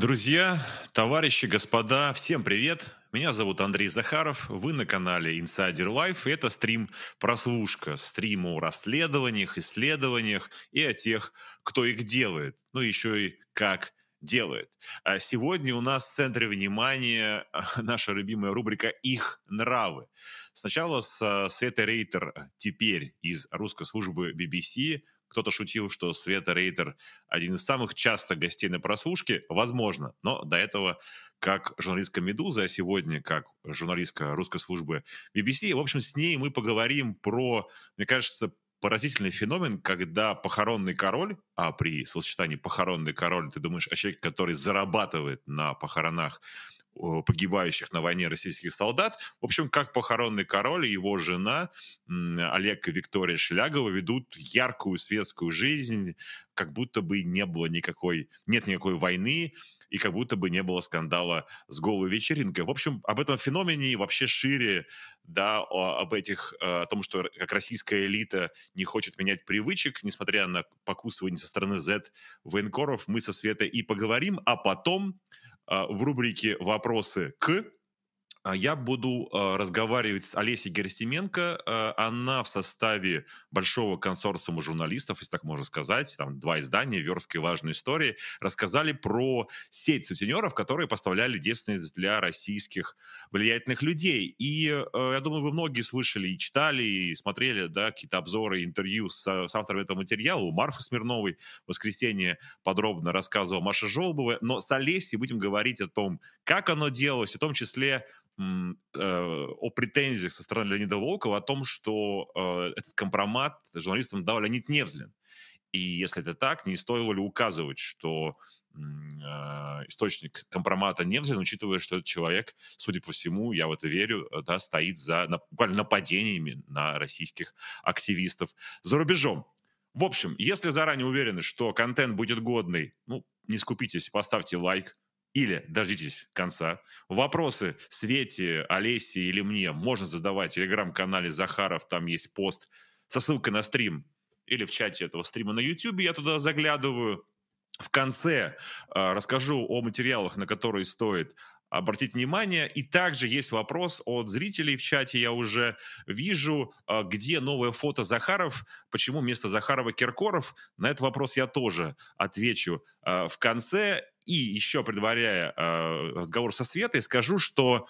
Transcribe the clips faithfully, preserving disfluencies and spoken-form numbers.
Друзья, товарищи, господа, всем привет! Меня зовут Андрей Захаров, вы на канале Insider Life, и это стрим-прослушка, стрим о расследованиях, исследованиях и о тех, кто их делает, ну еще и как делает. А сегодня у нас в центре внимания а, наша любимая рубрика «Их нравы». Сначала с а, Светой Рейтер, теперь из русской службы би би си. Кто-то шутил, что Света Рейтер один из самых частых гостей на прослушке, возможно, но до этого как журналистка «Медузы», а сегодня как журналистка русской службы би би си. В общем, с ней мы поговорим про, мне кажется, поразительный феномен, когда похоронный король, а при словосочетании «похоронный король» ты думаешь о человеке, который зарабатывает на похоронах о, погибающих на войне российских солдат. В общем, как похоронный король и его жена м, Олег и Виктория Шлягова ведут яркую светскую жизнь, как будто бы не было никакой, нет никакой войны, и как будто бы не было скандала с голой вечеринкой. В общем, об этом феномене и вообще шире, да, о- об этих, э, о том, что как российская элита не хочет менять привычек, несмотря на покусывание со стороны Z военкоров, мы со Светой и поговорим, а потом а, в рубрике «Вопросы к» а, я буду а, разговаривать с Олесей Герасименко. А, Она в составе большого консорциума журналистов, если так можно сказать, там два издания, «Верстка» и «Важные истории», рассказали про сеть сутенеров, которые поставляли девственниц для российских влиятельных людей. И э, я думаю, вы многие слышали и читали, и смотрели, да, какие-то обзоры, интервью с, с автором этого материала. У Марфы Смирновой в воскресенье подробно рассказывала Маша Жолобова. Но с Олесей будем говорить о том, как оно делалось, в том числе м, э, о претензиях со стороны Леонида Волкова, о том, что э, этот компромат журналистам дал Леонид Невзлин. И если это так, не стоило ли указывать, что м, э, источник компромата Невзлин, учитывая, что этот человек, судя по всему, я в это верю, э, да, стоит за на- буквально нападениями на российских активистов за рубежом. В общем, если заранее уверены, что контент будет годный, ну, не скупитесь, поставьте лайк или дождитесь конца. Вопросы Свете, Олесе или мне можно задавать в телеграм-канале Захаров, там есть пост со ссылкой на стрим или в чате этого стрима на YouTube, я туда заглядываю. В конце э, расскажу о материалах, на которые стоит обратить внимание. И также есть вопрос от зрителей в чате. Я уже вижу, э, где новое фото Захаров, почему вместо Захарова Киркоров. На этот вопрос я тоже отвечу э, в конце. И еще предваряя э, разговор со Светой, скажу, что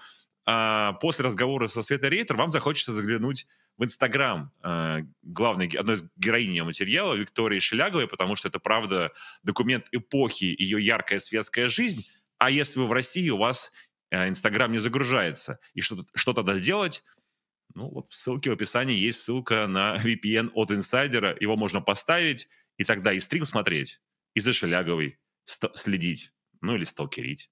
э, после разговора со Светой Рейтер вам захочется заглянуть в Инстаграм э, главной, ге- одной из героинь материала Виктории Шеляговой, потому что это, правда, документ эпохи, ее яркая светская жизнь. А если вы в России, у вас э, Инстаграм не загружается. И что, что тогда делать? Ну, вот в ссылке в описании есть ссылка на ви пи эн от инсайдера. Его можно поставить, и тогда и стрим смотреть, и за Шеляговой ст- следить. Ну, или сталкерить.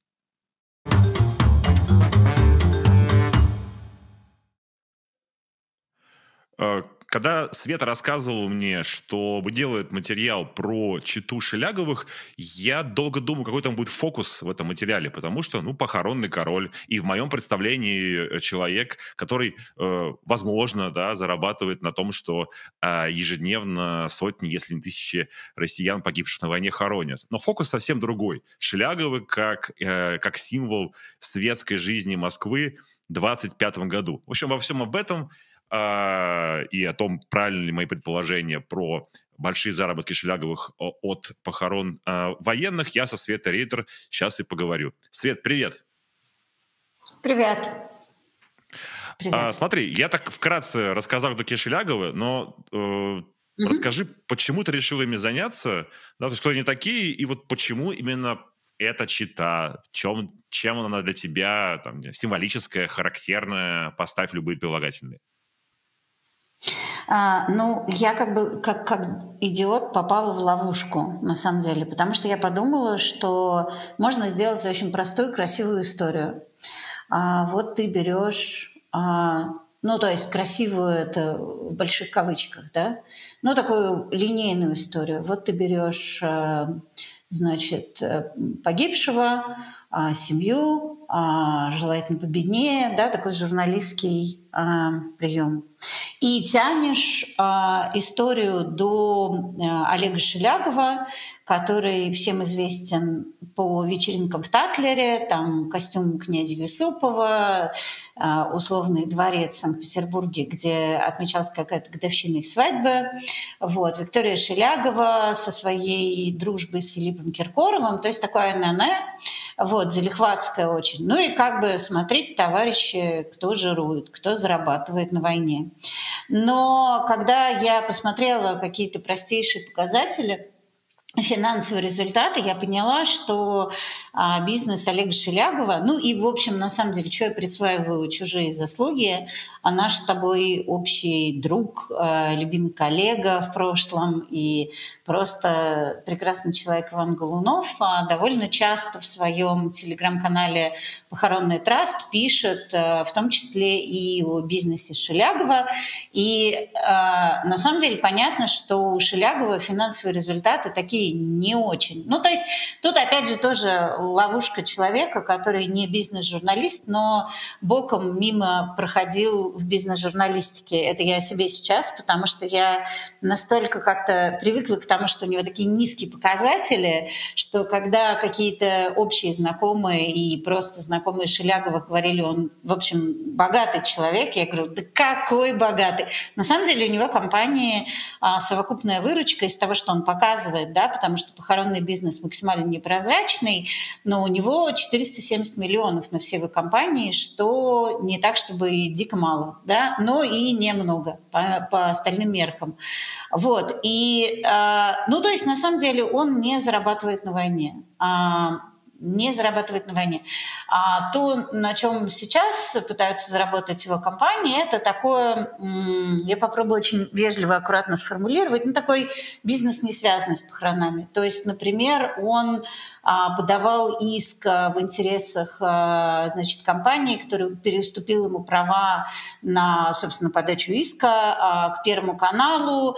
Э, Когда Света рассказывала мне, что делает материал про читу Шеляговых, я долго думал, какой там будет фокус в этом материале, потому что, ну, похоронный король, и в моем представлении э, человек, который, э, возможно, да, зарабатывает на том, что э, ежедневно сотни, если не тысячи россиян, погибших на войне, хоронят. Но фокус совсем другой. Шеляговы как, э, как символ светской жизни Москвы в двадцать пятом году. В общем, во всем об этом а, и о том, правильны ли мои предположения про большие заработки Шеляговых о- от похорон а, военных, я со Светой Рейтер сейчас и поговорю. Свет, привет. Привет. А, Привет. смотри, я так вкратце рассказал, кто такие Шеляговы, но э, Мгм. расскажи, почему ты решил ими заняться, да, то есть кто они такие, и вот почему именно эта чита, в чем, чем она для тебя там, не знаю, символическая, характерная, поставь любые прилагательные. А, ну, я как бы как, как идиот попала в ловушку, на самом деле, потому что я подумала, что можно сделать очень простую, красивую историю. А, вот ты берешь, а, ну, то есть красивую это в больших кавычках, да, ну, такую линейную историю. Вот ты берешь, а, значит, э, погибшего, а, семью, а, желательно победнее, да, такой журналистский а, прием. И тянешь а, историю до а, Олега Шелягова, который всем известен по вечеринкам в Татлере, там костюм князя Юсупова, условный дворец в Санкт-Петербурге, где отмечалась какая-то годовщина их свадьбы. Вот. Виктория Шелягова со своей дружбой с Филиппом Киркоровым, то есть такое НН, вот, залихватское очень. Ну и как бы смотреть, товарищи, кто жирует, кто зарабатывает на войне. Но когда я посмотрела какие-то простейшие показатели, финансовые результаты, я поняла, что а, бизнес Олега Шелягова, ну и, в общем, на самом деле, что я присваиваю чужие заслуги, а наш с тобой общий друг, э, любимый коллега в прошлом и просто прекрасный человек Иван Голунов а, довольно часто в своем телеграм-канале «Похоронный траст» пишет, э, в том числе и о бизнесе Шелягова. И э, на самом деле понятно, что у Шелягова финансовые результаты такие не очень. Ну, то есть тут, опять же, тоже ловушка человека, который не бизнес-журналист, но боком мимо проходил в бизнес-журналистике. Это я о себе сейчас, потому что я настолько как-то привыкла к тому, что у него такие низкие показатели, что когда какие-то общие знакомые и просто знакомые Шелягова говорили, он, в общем, богатый человек, я говорю, да какой богатый? На самом деле у него компании а, совокупная выручка из того, что он показывает, да, потому что похоронный бизнес максимально непрозрачный, но у него четыреста семьдесят миллионов на все его компании, что не так, чтобы и дико мало, да, но и немного по, по остальным меркам. Вот, и, э, ну, то есть, на самом деле, он не зарабатывает на войне. А, не зарабатывает на войне. А то, на чем сейчас пытаются заработать его компании, это такое, я попробую очень вежливо, аккуратно сформулировать, ну, такой бизнес, не связанный с похоронами. То есть, например, он а, подавал иск в интересах, а, значит, компании, которая переступила ему права на, собственно, подачу иска а, к Первому каналу,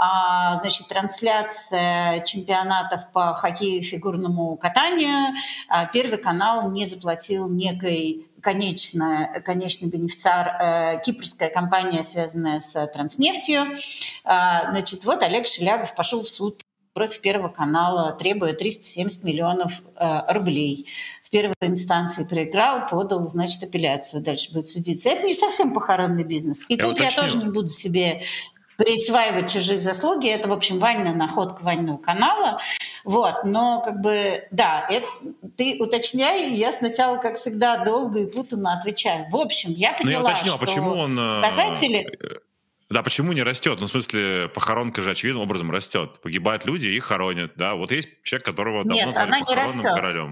а, значит, трансляция чемпионатов по хоккею и фигурному катанию. Первый канал не заплатил некой конечный, конечный бенефициар, э, кипрская компания, связанная с Транснефтью. Э, значит, вот Олег Шелягов пошел в суд против Первого канала, требуя триста семьдесят миллионов э, рублей. В первой инстанции проиграл, подал, значит, апелляцию. Дальше будет судиться. Это не совсем похоронный бизнес. И я тут уточню. Я тоже не буду себе присваивать чужие заслуги. Это, в общем, Ваня находка Ваниного канала. Вот, но как бы, да, это, ты уточняй, я сначала, как всегда, долго и путанно отвечаю. В общем, я поняла, я уточню, что а почему он, показатели... Да, почему не растет? Ну, в смысле, похоронка же очевидным образом растет. Погибают люди, их хоронят, да. Вот есть человек, которого давно Нет, звали она похоронным не растет. королем.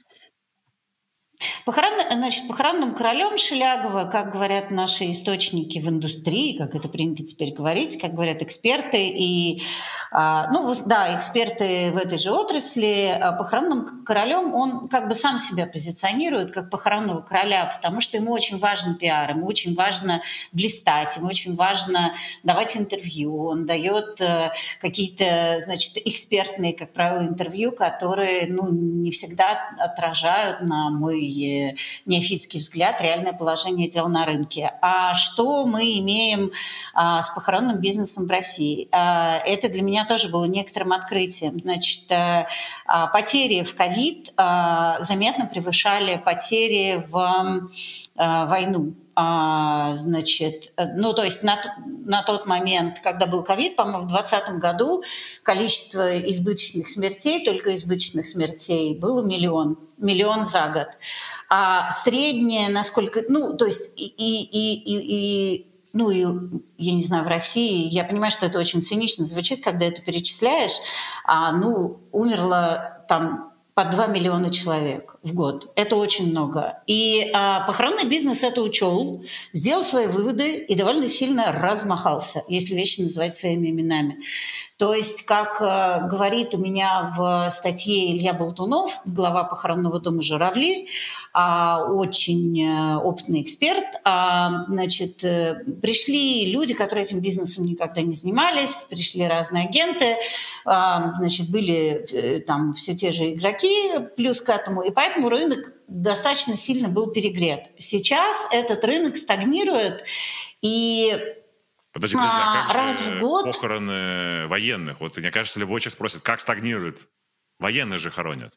Похоронным, значит, похоронным королем Шелягова, как говорят наши источники в индустрии, как это принято теперь говорить, как говорят эксперты, и, ну да, эксперты в этой же отрасли, похоронным королем он как бы сам себя позиционирует как похоронного короля, потому что ему очень важен пиар, ему очень важно блистать, ему очень важно давать интервью, он дает какие-то, значит, экспертные, как правило, интервью, которые, ну, не всегда отражают, на мой неофитский взгляд, реальное положение дел на рынке. А что мы имеем а, с похоронным бизнесом в России? А, это для меня тоже было некоторым открытием. Значит, а, потери в ковид а, заметно превышали потери в а, войну. А, значит, ну, то есть на, на тот момент, когда был ковид, по-моему, в двадцатом году количество избыточных смертей, только избыточных смертей, было миллион. Миллион за год. А среднее, насколько... Ну, то есть и, и, и, и ну, и, я не знаю, в России, я понимаю, что это очень цинично звучит, когда это перечисляешь, а, ну, умерло там по два миллиона человек в год. Это очень много. И а, похоронный бизнес это учел, сделал свои выводы и довольно сильно размахался, если вещи называть своими именами. То есть, как э, говорит у меня в статье Илья Болтунов, глава похоронного дома «Журавли», э, очень э, опытный эксперт, э, значит, э, пришли люди, которые этим бизнесом никогда не занимались, пришли разные агенты, э, значит, были э, там все те же игроки плюс к этому, и поэтому рынок достаточно сильно был перегрет. Сейчас этот рынок стагнирует, и Подожди, подожди, а как раз же в год похороны военных? Вот мне кажется, любой человек спросит, как стагнирует? Военных же хоронят.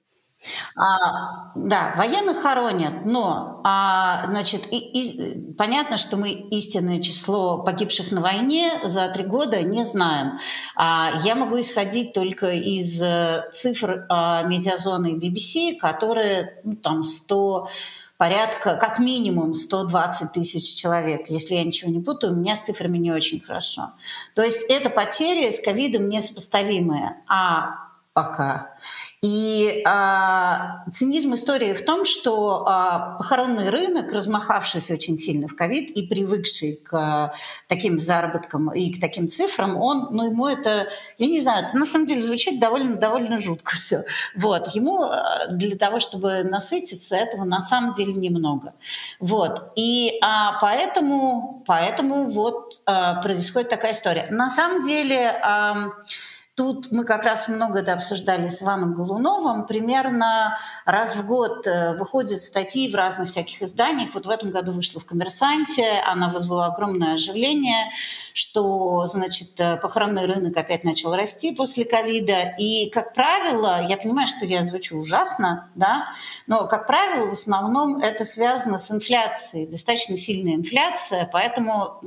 А, да, военных хоронят, но а, значит, и, и, понятно, что мы истинное число погибших на войне за три года не знаем. А, я могу исходить только из цифр а, медиазоны би би си, которые ну, там сто порядка, как минимум сто двадцать тысяч человек. Если я ничего не путаю, у меня с цифрами не очень хорошо. То есть это потери с ковидом несопоставимые. А пока. И а, цинизм истории в том, что а, похоронный рынок, размахавшийся очень сильно в ковид и привыкший к а, таким заработкам и к таким цифрам, он, ну, ему это, я не знаю, это на самом деле звучит довольно, довольно жутко все. Вот, ему для того, чтобы насытиться, этого на самом деле немного. Вот, и а, поэтому, поэтому вот а, происходит такая история. На самом деле... А, Тут мы как раз много это обсуждали с Иваном Голуновым. Примерно раз в год выходят статьи в разных всяких изданиях. Вот в этом году вышла в «Коммерсанте». Она вызвала огромное оживление, что, значит, похоронный рынок опять начал расти после ковида. И, как правило, я понимаю, что я звучу ужасно, да, но, как правило, в основном это связано с инфляцией. Достаточно сильная инфляция, поэтому,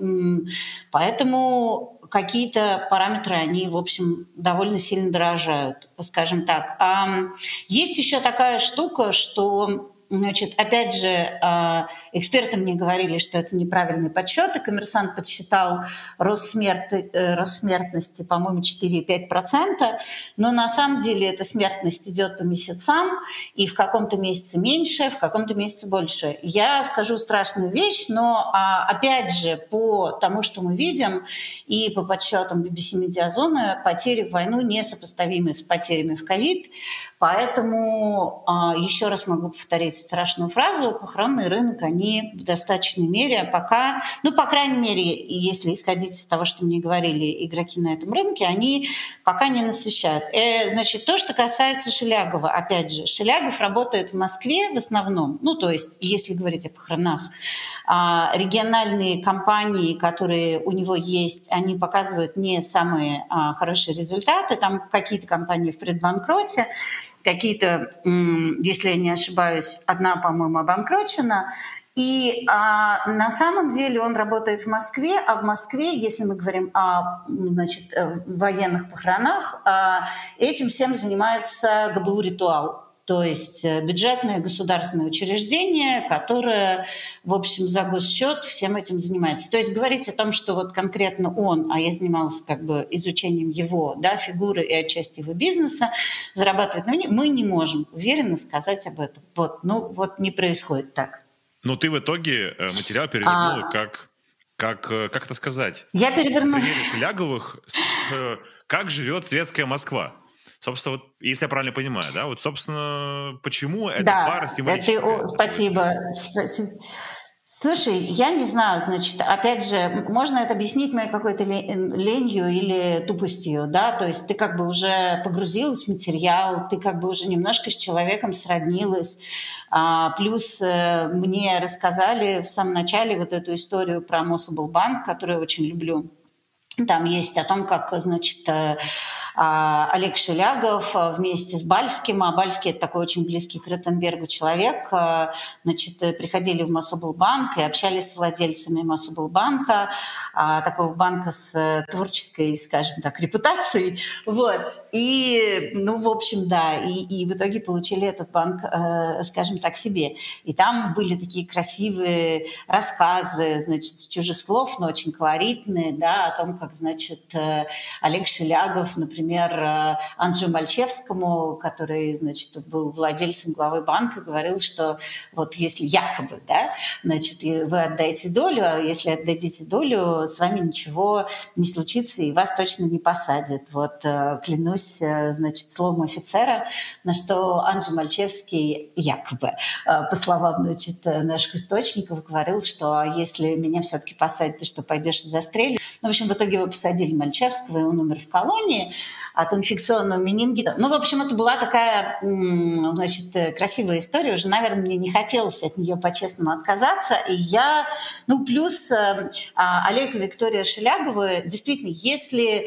поэтому какие-то параметры, они, в общем, довольно сильно дорожают, скажем так. А есть еще такая штука, что, значит, опять же, эксперты мне говорили, что это неправильные подсчеты. «Коммерсант» подсчитал рост, смерти, рост смертности, по-моему, четыре и пять десятых процента, но на самом деле эта смертность идет по месяцам, и в каком-то месяце меньше, в каком-то месяце больше. Я скажу страшную вещь, но опять же, по тому, что мы видим, и по подсчетам би би си Медиазоны, потери в войну несопоставимы с потерями в ковид. Поэтому еще раз могу повторить страшную фразу: похоронный рынок, они в достаточной мере пока, ну, по крайней мере, если исходить из того, что мне говорили игроки на этом рынке, они пока не насыщают. Э, значит, то, что касается Шелягова, опять же, Шелягов работает в Москве в основном, ну, то есть, если говорить о похоронах, а, региональные компании, которые у него есть, они показывают не самые а, хорошие результаты, там какие-то компании в предбанкроте, какие-то, если я не ошибаюсь, одна, по-моему, обанкрочена. И а, на самом деле он работает в Москве, а в Москве, если мы говорим о, значит, военных похоронах, а, этим всем занимается гэ бэ у «Ритуал». То есть бюджетное государственное учреждение, которое, в общем, за госсчет всем этим занимается. То есть говорить о том, что вот конкретно он, а я занималась как бы изучением его, да, фигуры и отчасти его бизнеса, зарабатывать на ней, мы не можем уверенно сказать об этом. Вот, ну вот не происходит так. Но ты в итоге материал перевернула а... как... Как, как это сказать? Я перевернула. На примере Шеляговых, как живет светская Москва. Собственно, вот, если я правильно понимаю, да, вот, собственно, почему эта да, пара символическая? Это, спасибо. Слушай, я не знаю, значит, опять же, можно это объяснить моей какой-то ленью или тупостью, да, то есть ты как бы уже погрузилась в материал, ты как бы уже немножко с человеком сроднилась, а, плюс э, мне рассказали в самом начале вот эту историю про Мособлбанк, которую я очень люблю. Там есть о том, как, значит, Олег Шелягов вместе с Бальским, а Бальский — это такой очень близкий к Ротенбергу человек, значит, приходили в Мособлбанк и общались с владельцами Мособлбанка, такого банка с творческой, скажем так, репутацией. Вот. И, ну, в общем, да, и, и в итоге получили этот банк, скажем так, себе. И там были такие красивые рассказы, значит, с чужих слов, но очень колоритные, да, о том, как, значит, Олег Шелягов, например, Например, Анджею Мальчевскому, который, значит, был владельцем главы банка, говорил, что вот если якобы, да, значит, вы отдаете долю, а если отдадите долю, с вами ничего не случится и вас точно не посадят. Вот клянусь, значит, словом офицера, на что Анджей Мальчевский якобы, по словам, значит, наших источников, говорил, что если меня все-таки посадят, ты что, пойдешь и застрелишь? Ну, в общем, в итоге его посадили Мальчевского, и он умер в колонии. от инфекционного менингита. Ну, в общем, это была такая, значит, красивая история. Уже, наверное, мне не хотелось от нее по-честному отказаться. И я, ну, плюс Олег и Виктория Шеляговы, действительно, если,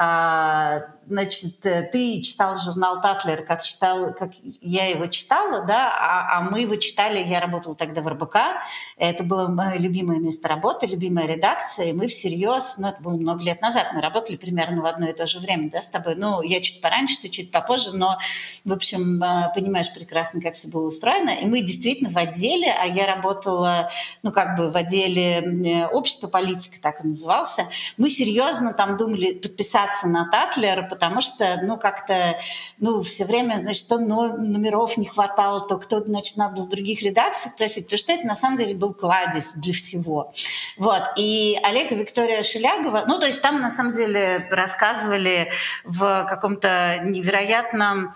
значит, ты читал журнал «Татлер», как, читал, как я его читала, да, а, а мы его читали, я работала тогда в эр бэ ка, это было мое любимое место работы, любимая редакция, и мы всерьез, ну, это было много лет назад, мы работали примерно в одно и то же время, да, с тобой, ну, я чуть пораньше, ты чуть попозже, но, в общем, понимаешь прекрасно, как все было устроено, и мы действительно в отделе, а я работала, ну, как бы в отделе общества политика, так и назывался, мы серьезно там думали подписаться на «Татлер», потому что, ну, как-то, ну, все время, значит, то номеров не хватало, то кто-то, значит, надо с других редакций просить, потому что это, на самом деле, был кладезь для всего. Вот. И Олег и Виктория Шелягова, ну, то есть там, на самом деле, рассказывали в каком-то невероятном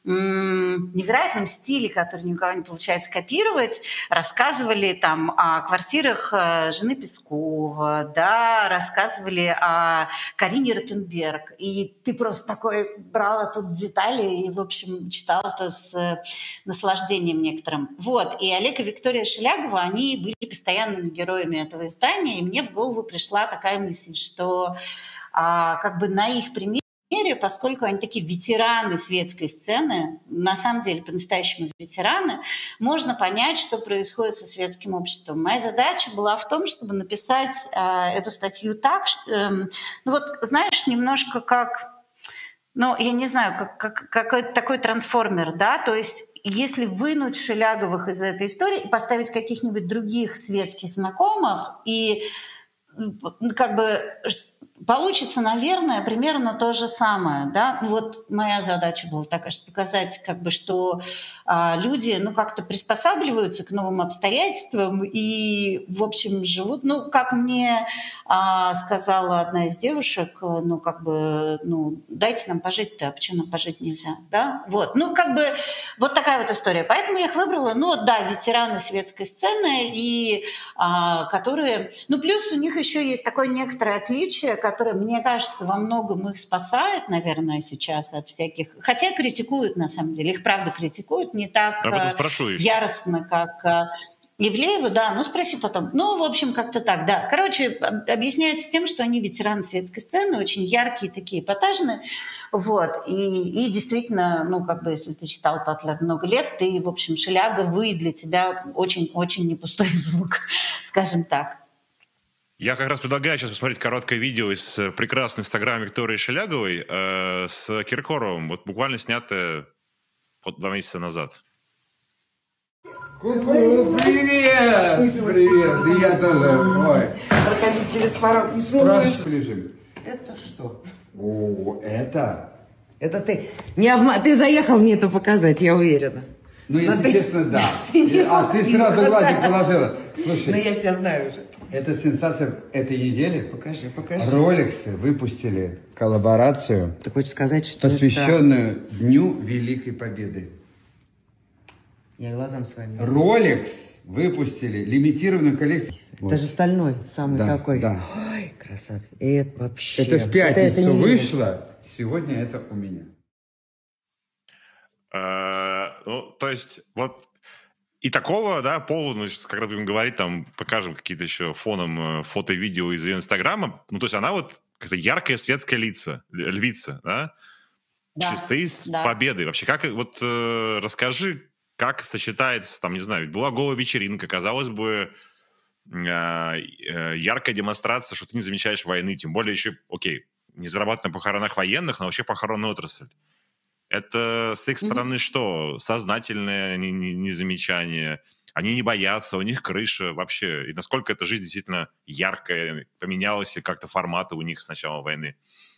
невероятном стиле, который никого не получается копировать, рассказывали там о квартирах жены Пескова, да, рассказывали о Карине Ротенберг. И ты просто такой брала тут детали и, в общем, читал это с наслаждением некоторым. Вот. И Олег и Виктория Шелягова, они были постоянными героями этого издания, и мне в голову пришла такая мысль, что а, как бы на их примере, поскольку они такие ветераны светской сцены, на самом деле по-настоящему ветераны, можно понять, что происходит со светским обществом. Моя задача была в том, чтобы написать э, эту статью так, что, э, ну вот, знаешь, немножко как, ну, я не знаю, как, как какой-то такой трансформер, да, то есть если вынуть Шеляговых из этой истории и поставить каких-нибудь других светских знакомых, и как бы получится, наверное, примерно то же самое, да. Вот моя задача была такая, что показать, как бы, что а, люди, ну, как-то приспосабливаются к новым обстоятельствам и, в общем, живут, ну, как мне а, сказала одна из девушек, ну, как бы, ну, дайте нам пожить-то, а почему нам пожить нельзя, да? Вот, ну, как бы, вот такая вот история. Поэтому я их выбрала, ну, да, ветераны светской сцены, и а, которые, ну, плюс у них еще есть такое некоторое отличие, которое, мне кажется, во многом их спасает, наверное, сейчас от всяких... Хотя критикуют, на самом деле. Их, правда, критикуют не так яростно, как Ивлеева. Да, ну спроси потом. Ну, в общем, как-то так, да. Короче, объясняется тем, что они ветераны светской сцены, очень яркие, такие эпатажные. Вот. И, и действительно, ну, как бы, если ты читал Татлер много лет, ты, в общем, Шеляговы для тебя очень-очень не пустой звук, скажем так. Я как раз предлагаю сейчас посмотреть короткое видео из прекрасного инстаграма Виктории Шеляговой э, с Киркоровым, вот буквально снятое вот два месяца назад. Ку-ку, привет! Привет, да я тоже, ой. Проходи через порог, не целуешь. Это что? О, это? Это ты. Не обма... Ты заехал мне это показать, я уверена. Ну, если ты... честно, да. Ты а, ты сразу глазик положила. Слушай. Ну, я ж тебя знаю уже. Это сенсация этой недели. Покажи, покажи. Rolex выпустили коллаборацию. Ты хочешь сказать, что посвященную это... Дню Великой Победы. Я глазам с вами. Rolex выпустили лимитированную коллекцию. Это вот. Же стальной, самый да, такой. Да. Ой, красавец. Это вообще... Это в пятницу это, это вышло. Есть. Сегодня это у меня. А, ну, то есть, вот... И такого, да, пола, ну, когда будем говорить, там, покажем какие-то еще фоном фото и видео из Инстаграма, ну, то есть она вот какая-то яркая светская лица, львица, да? Да, часы с да. победой. Вообще, как, вот э, расскажи, как сочетается, там, не знаю, ведь была голая вечеринка, казалось бы, э, э, яркая демонстрация, что ты не замечаешь войны, тем более еще, окей, не зарабатывать на похоронах военных, но вообще похоронная отрасль. Это с их стороны mm-hmm. что? Сознательное незамечание. Они не боятся, у них крыша вообще. И насколько эта жизнь действительно яркая, поменялась ли как-то форматы у них с начала войны?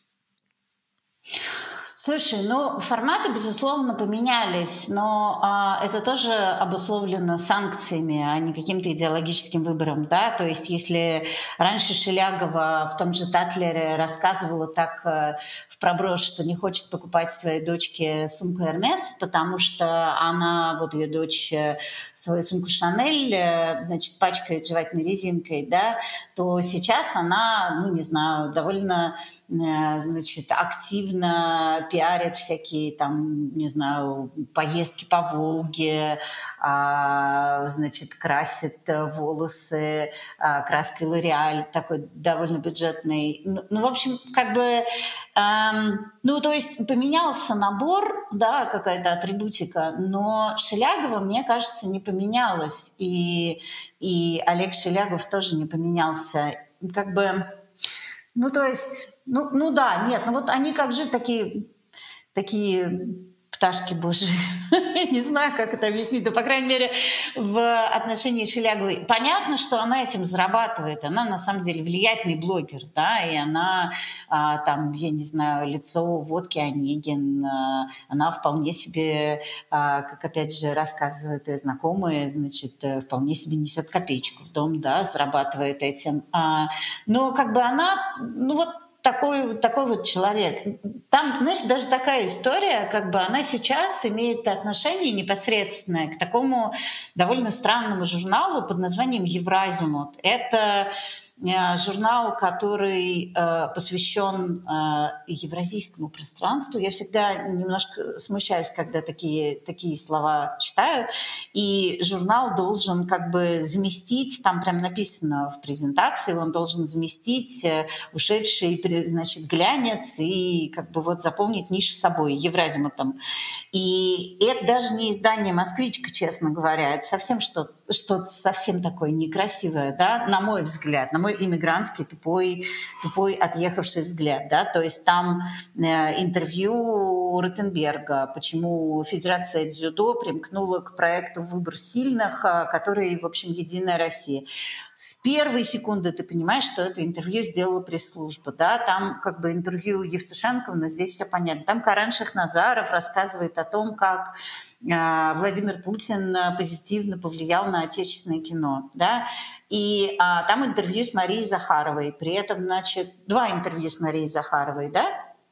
Слушай, ну, форматы, безусловно, поменялись, но а, это тоже обусловлено санкциями, а не каким-то идеологическим выбором, да, то есть если раньше Шелягова в том же Татлере рассказывала так э, в проброс, что не хочет покупать своей дочке сумку Hermes, потому что она, вот ее дочь свою сумку Шанель, э, значит, пачкает жевательной резинкой, да, то сейчас она, ну, не знаю, довольно, э, значит, активно пиарит всякие там, не знаю, поездки по Волге, а, значит, красит волосы а, краской L'Oréal, такой довольно бюджетный. Ну, ну, в общем, как бы, эм, ну, то есть поменялся набор, да, какая-то атрибутика, но Шелягова, мне кажется, не поменялась. И, и Олег Шелягов тоже не поменялся. Как бы, ну, то есть, ну, ну да, нет, ну вот они как же такие, такие пташки божьи. Не знаю, как это объяснить, но, по крайней мере, в отношении Шеляговой понятно, что она этим зарабатывает. Она, на самом деле, влиятельный блогер, да, и она, а, там, я не знаю, лицо водки Онегин, а, она вполне себе, а, как, опять же, рассказывают ее знакомые, значит, вполне себе несет копеечку в дом, да, зарабатывает этим. А, но, как бы, она, ну, вот, Такой, такой вот человек. Там, знаешь, даже такая история, как бы она сейчас имеет отношение непосредственное к такому довольно странному журналу под названием «Евразимут». Это журнал, который э, посвящен э, евразийскому пространству. Я всегда немножко смущаюсь, когда такие, такие слова читаю. И журнал должен как бы заместить, там прям написано в презентации, он должен заместить э, ушедший, значит, глянец и как бы вот заполнить нишу собой, Евразимутом. И это даже не издание «Москвичка», честно говоря, это совсем что-то, что-то совсем такое некрасивое, да, на мой взгляд, на мой иммигрантский тупой, тупой отъехавший взгляд, да, то есть там э, интервью Ротенберга, почему Федерация дзюдо примкнула к проекту «Выбор сильных», который, в общем, «Единая Россия». С первой секунды ты понимаешь, что это интервью сделала пресс-служба, да, там как бы интервью Евтушенкова, но здесь все понятно. Там Карен Шахназаров рассказывает о том, как Владимир Путин позитивно повлиял на отечественное кино, да, и а, там интервью с Марией Захаровой, при этом, значит, два интервью с Марией Захаровой, да.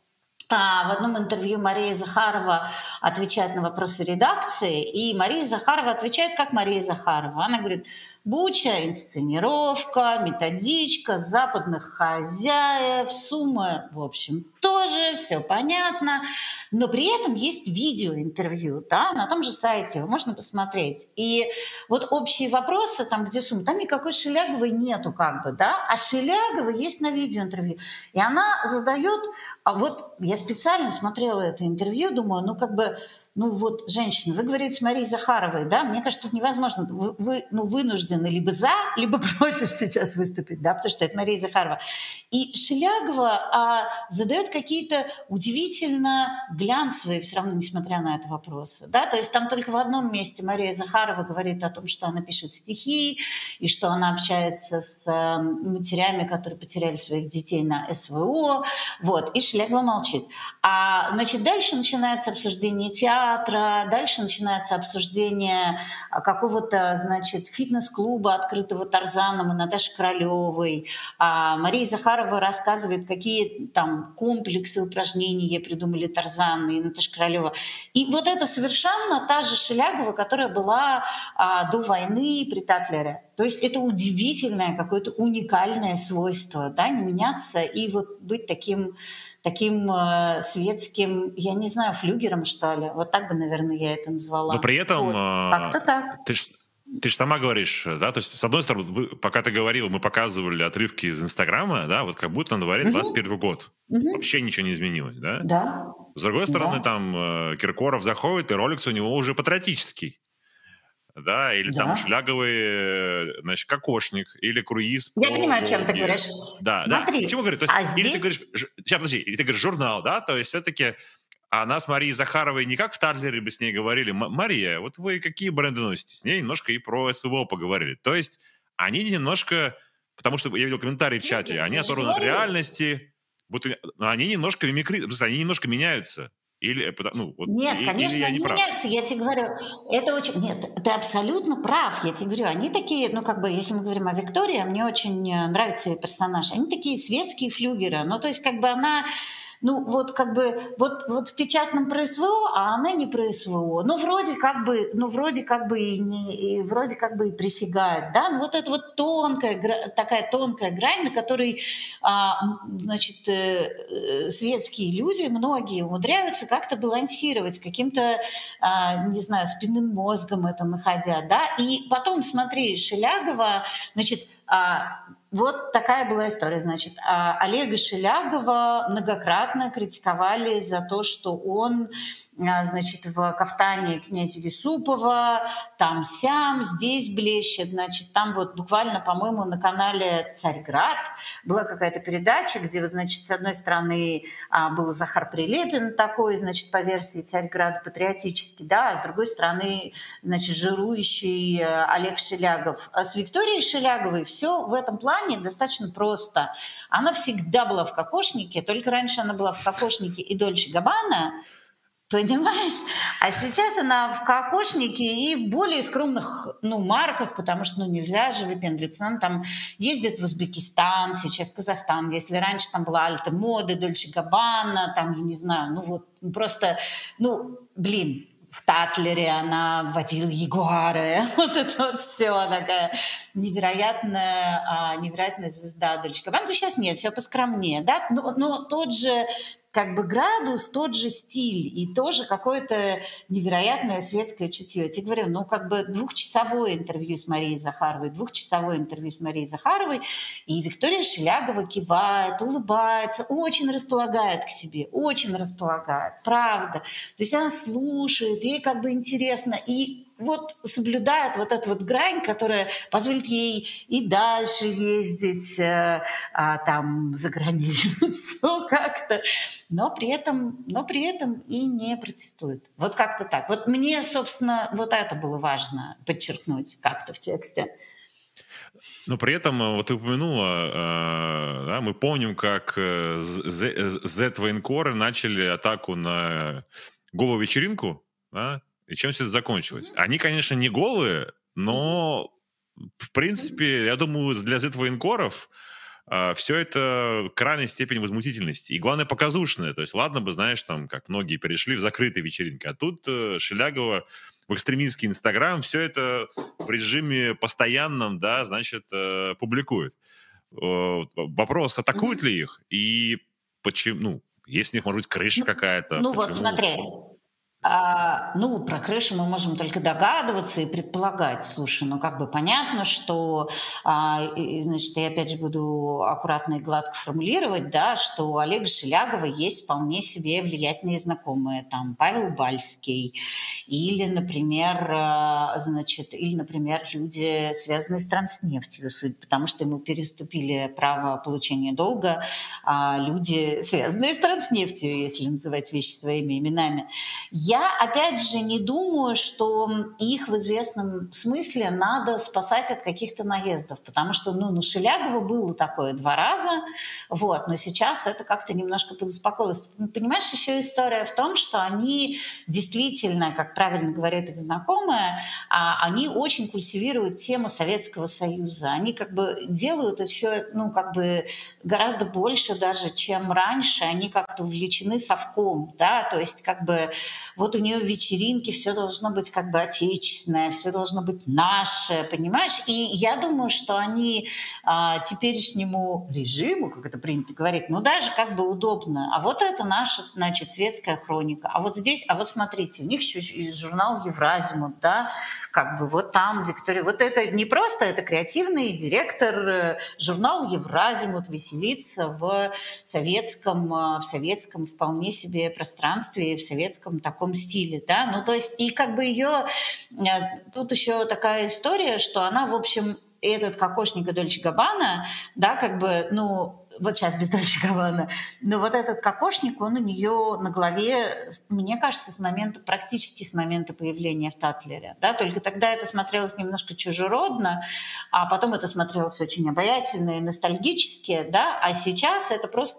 А в одном интервью Мария Захарова отвечает на вопросы редакции, и Мария Захарова отвечает как Мария Захарова. Она говорит: Буча, инсценировка, методичка, западных хозяев, сумма, в общем, тоже, все понятно. Но при этом есть видеоинтервью, да, на том же сайте, его можно посмотреть. И вот общие вопросы, там, где сумма, там никакой Шеляговой нету, как бы, да, а Шелягова есть на видеоинтервью. И она задает, а вот я специально смотрела это интервью, думаю, ну, как бы, ну вот, женщина, вы говорите с Марией Захаровой, да, мне кажется, тут невозможно. Вы, вы ну, вынуждены либо за, либо против сейчас выступить, да, потому что это Мария Захарова. И Шелягова а, задает какие-то удивительно глянцевые, все равно, несмотря на это, вопросы, да, то есть там только в одном месте Мария Захарова говорит о том, что она пишет стихи, и что она общается с а, матерями, которые потеряли своих детей на СВО, вот, и Шелягова молчит. А, значит, дальше начинается обсуждение театра, театра, дальше начинается обсуждение какого-то, значит, фитнес-клуба, открытого Тарзаном и Наташей Королевой. А Мария Захарова рассказывает, какие там комплексы упражнений ей придумали Тарзан и Наташа Королева. И вот это совершенно та же Шелягова, которая была а, до войны при Татлере. То есть это удивительное, какое-то уникальное свойство, да, не меняться и вот быть таким, таким э, светским, я не знаю, флюгером, что ли. Вот так бы, наверное, я это назвала. Но при этом... Вот. Как-то так. Ты ж, ты ж сама говоришь, да, то есть, с одной стороны, пока ты говорила, мы показывали отрывки из Инстаграма, да, вот как будто на дворе двадцать первый год. Угу. Вообще ничего не изменилось, да? Да. С другой стороны, да. там э, Киркоров заходит, и ролик у него уже патриотический. Да, или да. там Шляговый, значит, кокошник, или круиз. Я понимаю, о чем ты говоришь. Да, Смотри, да. Почему говорю? То есть, а или здесь... ты говоришь, сейчас, подожди, или ты говоришь журнал, да, то есть все-таки она с Марией Захаровой не как в Татлере бы с ней говорили, Мария, вот вы какие бренды носите? С ней немножко и про СВО поговорили. То есть они немножко, потому что я видел комментарии в чате, они оторваны от реальности, будто, но они немножко мимикри, они немножко меняются. Или, ну, вот, нет, или, конечно, или я они не прав? меняются, я тебе говорю, это очень... Нет, ты абсолютно прав, я тебе говорю, они такие, ну, как бы, если мы говорим о Виктории, мне очень нравится ее персонаж, они такие светские флюгеры, ну, то есть, как бы, она... ну вот как бы, вот, вот в печатном про СВО, а она не про СВО. Ну вроде как бы, ну вроде как бы и не, и вроде как бы и присягает, да, ну вот это вот тонкая, такая тонкая грань, на которой, а, значит, э, светские люди, многие умудряются как-то балансировать, каким-то, а, не знаю, спинным мозгом это находя, да, и потом, смотри, Шелягова, значит, а, вот такая была история, значит. А Олега Шелягова многократно критиковали за то, что он, значит, в кафтане князя Юсупова, там сям, здесь блещет, значит, там вот буквально, по-моему, на канале «Царьград» была какая-то передача, где, значит, с одной стороны был Захар Прилепин такой, значит, по версии «Царьграда» патриотический, да, а с другой стороны, значит, жирующий Олег Шелягов. А с Викторией Шеляговой все в этом плане достаточно просто. Она всегда была в кокошнике, только раньше она была в кокошнике и Дольче Габбана, понимаешь? А сейчас она в кокошнике и в более скромных, ну, марках, потому что, ну, нельзя же выпендриваться. Она там ездит в Узбекистан, сейчас Казахстан. Если раньше там была Альта Мода, Дольче Габбана, там, я не знаю, ну вот просто, ну, блин, в Татлере она водила ягуары. Вот это вот все, такая невероятная, невероятная звезда Дольче Габбана. То сейчас нет, все поскромнее, да? Но, но тот же как бы градус, тот же стиль и тоже какое-то невероятное светское чутье. Я тебе говорю, ну как бы двухчасовое интервью с Марией Захаровой, двухчасовое интервью с Марией Захаровой, и Виктория Шелягова кивает, улыбается, очень располагает к себе, очень располагает, правда. То есть она слушает, ей как бы интересно, и вот соблюдает вот эту вот грань, которая позволит ей и дальше ездить э, а, там за границу как-то, но при этом, но при этом и не протестует. Вот как-то так. Вот мне, собственно, вот это было важно подчеркнуть как-то в тексте. Но при этом, вот ты упомянула, э, да, мы помним, как Z-военкоры начали атаку на голую вечеринку, да, и чем все это закончилось? Mm-hmm. Они, конечно, не голые, но, mm-hmm. в принципе, я думаю, для Z-военкоров э, все это крайняя степень возмутительности. И главное, показушная. То есть, ладно бы, знаешь, там, как многие перешли в закрытые вечеринки, а тут э, Шелягова в экстремистский Инстаграм все это в режиме постоянном, да, значит, э, публикует. Э, вопрос, атакуют mm-hmm. ли их? И почему, ну, есть у них, может быть, крыша ну, какая-то? Ну почему? Вот, смотри. А, ну, про крышу мы можем только догадываться и предполагать. Слушай, ну как бы понятно, что, а, и, значит, я опять же буду аккуратно и гладко формулировать, да, что у Олега Шелягова есть вполне себе влиятельные знакомые, там Павел Бальский, или, например, значит, или, например, люди, связанные с Транснефтью, потому что ему переступили право получения долга, а люди, связанные с Транснефтью, если называть вещи своими именами. Я, опять же, не думаю, что их в известном смысле надо спасать от каких-то наездов, потому что, ну, на Шелягова было такое два раза, вот, но сейчас это как-то немножко подуспокоилось. Понимаешь, еще история в том, что они действительно, как правильно говорят их знакомые, они очень культивируют тему Советского Союза. Они как бы делают еще, ну, как бы гораздо больше даже, чем раньше. Они как-то увлечены совком, да, то есть как бы вот у нее вечеринки, все должно быть как бы отечественное, все должно быть наше, понимаешь? И я думаю, что они а, теперешнему режиму, как это принято говорить, ну даже как бы удобно. А вот это наша, значит, светская хроника. А вот здесь, а вот смотрите, у них еще есть журнал «Евразимут», да, как бы вот там Виктория, вот это не просто, это креативный директор журнала «Евразимут» веселится в советском, в советском вполне себе пространстве, в советском таком стиле, да, ну то есть и как бы ее, тут еще такая история, что она, в общем, этот кокошник и Дольче Габбана, да, как бы, ну, вот сейчас без Дольче Габбана, но вот этот кокошник, он у нее на голове, мне кажется, с момента, практически с момента появления в Татлере, да, только тогда это смотрелось немножко чужеродно, а потом это смотрелось очень обаятельно и ностальгически, да, а сейчас это просто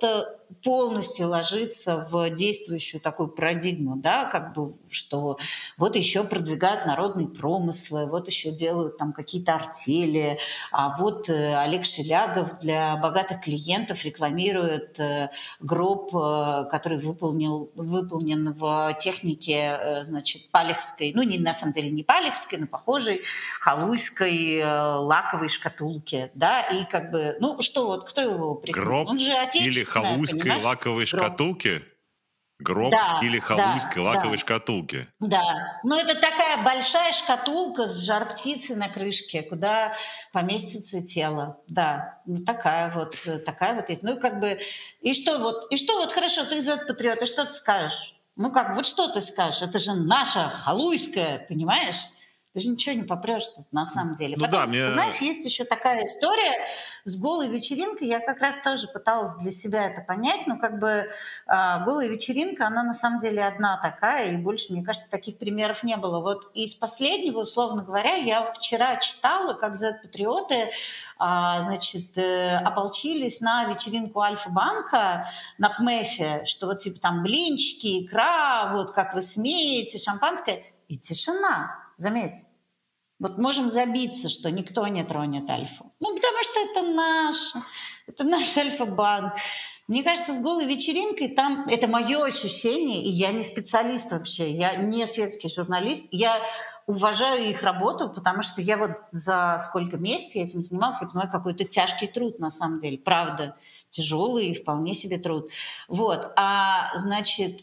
полностью ложится в действующую такую парадигму, да, как бы, что вот еще продвигают народные промыслы, вот еще делают там какие-то артели, а вот э, Олег Шелягов для богатых клиентов рекламирует э, гроб, э, который выполнил, выполнен в технике, э, значит, палехской, ну, не, на самом деле не палехской, но похожей, халуйской э, лаковой шкатулки, да, и как бы, ну, что вот, кто его упрекнул? Гроб Он же или халуйской понимаешь? лаковой Гроб. шкатулки? Гроб в Да, стиле да, халуйской лаковой да, шкатулки. да. Ну, это такая большая шкатулка с жар-птицей на крышке, куда поместится тело. Да, ну, такая вот, э, такая вот есть. Ну, и как бы, и что вот, и что вот, хорошо, ты Z-патриот, и что ты скажешь? Ну, как, вот что ты скажешь? Это же наша халуйская, понимаешь? Ты же ничего не попрешь тут на самом деле. Ну да, Потом, мне... знаешь, есть еще такая история с голой вечеринкой. Я как раз тоже пыталась для себя это понять, но как бы а, голая вечеринка, она на самом деле одна такая, и больше, мне кажется, таких примеров не было. Вот из последнего, условно говоря, я вчера читала, как Z-патриоты, а, значит, э, ополчились на вечеринку Альфа-банка на ПМЭФе, что вот типа там блинчики, икра, вот как вы смеете, шампанское, и тишина. Заметь, вот можем забиться, что никто не тронет Альфу. Ну, потому что это наш, это наш Альфа-банк. Мне кажется, с голой вечеринкой там, это мое ощущение, и я не специалист вообще, я не светский журналист, я уважаю их работу, потому что я вот за сколько месяцев я этим занималась, я понимаю, какой-то тяжкий труд на самом деле, правда, тяжелый и вполне себе труд. Вот, а значит,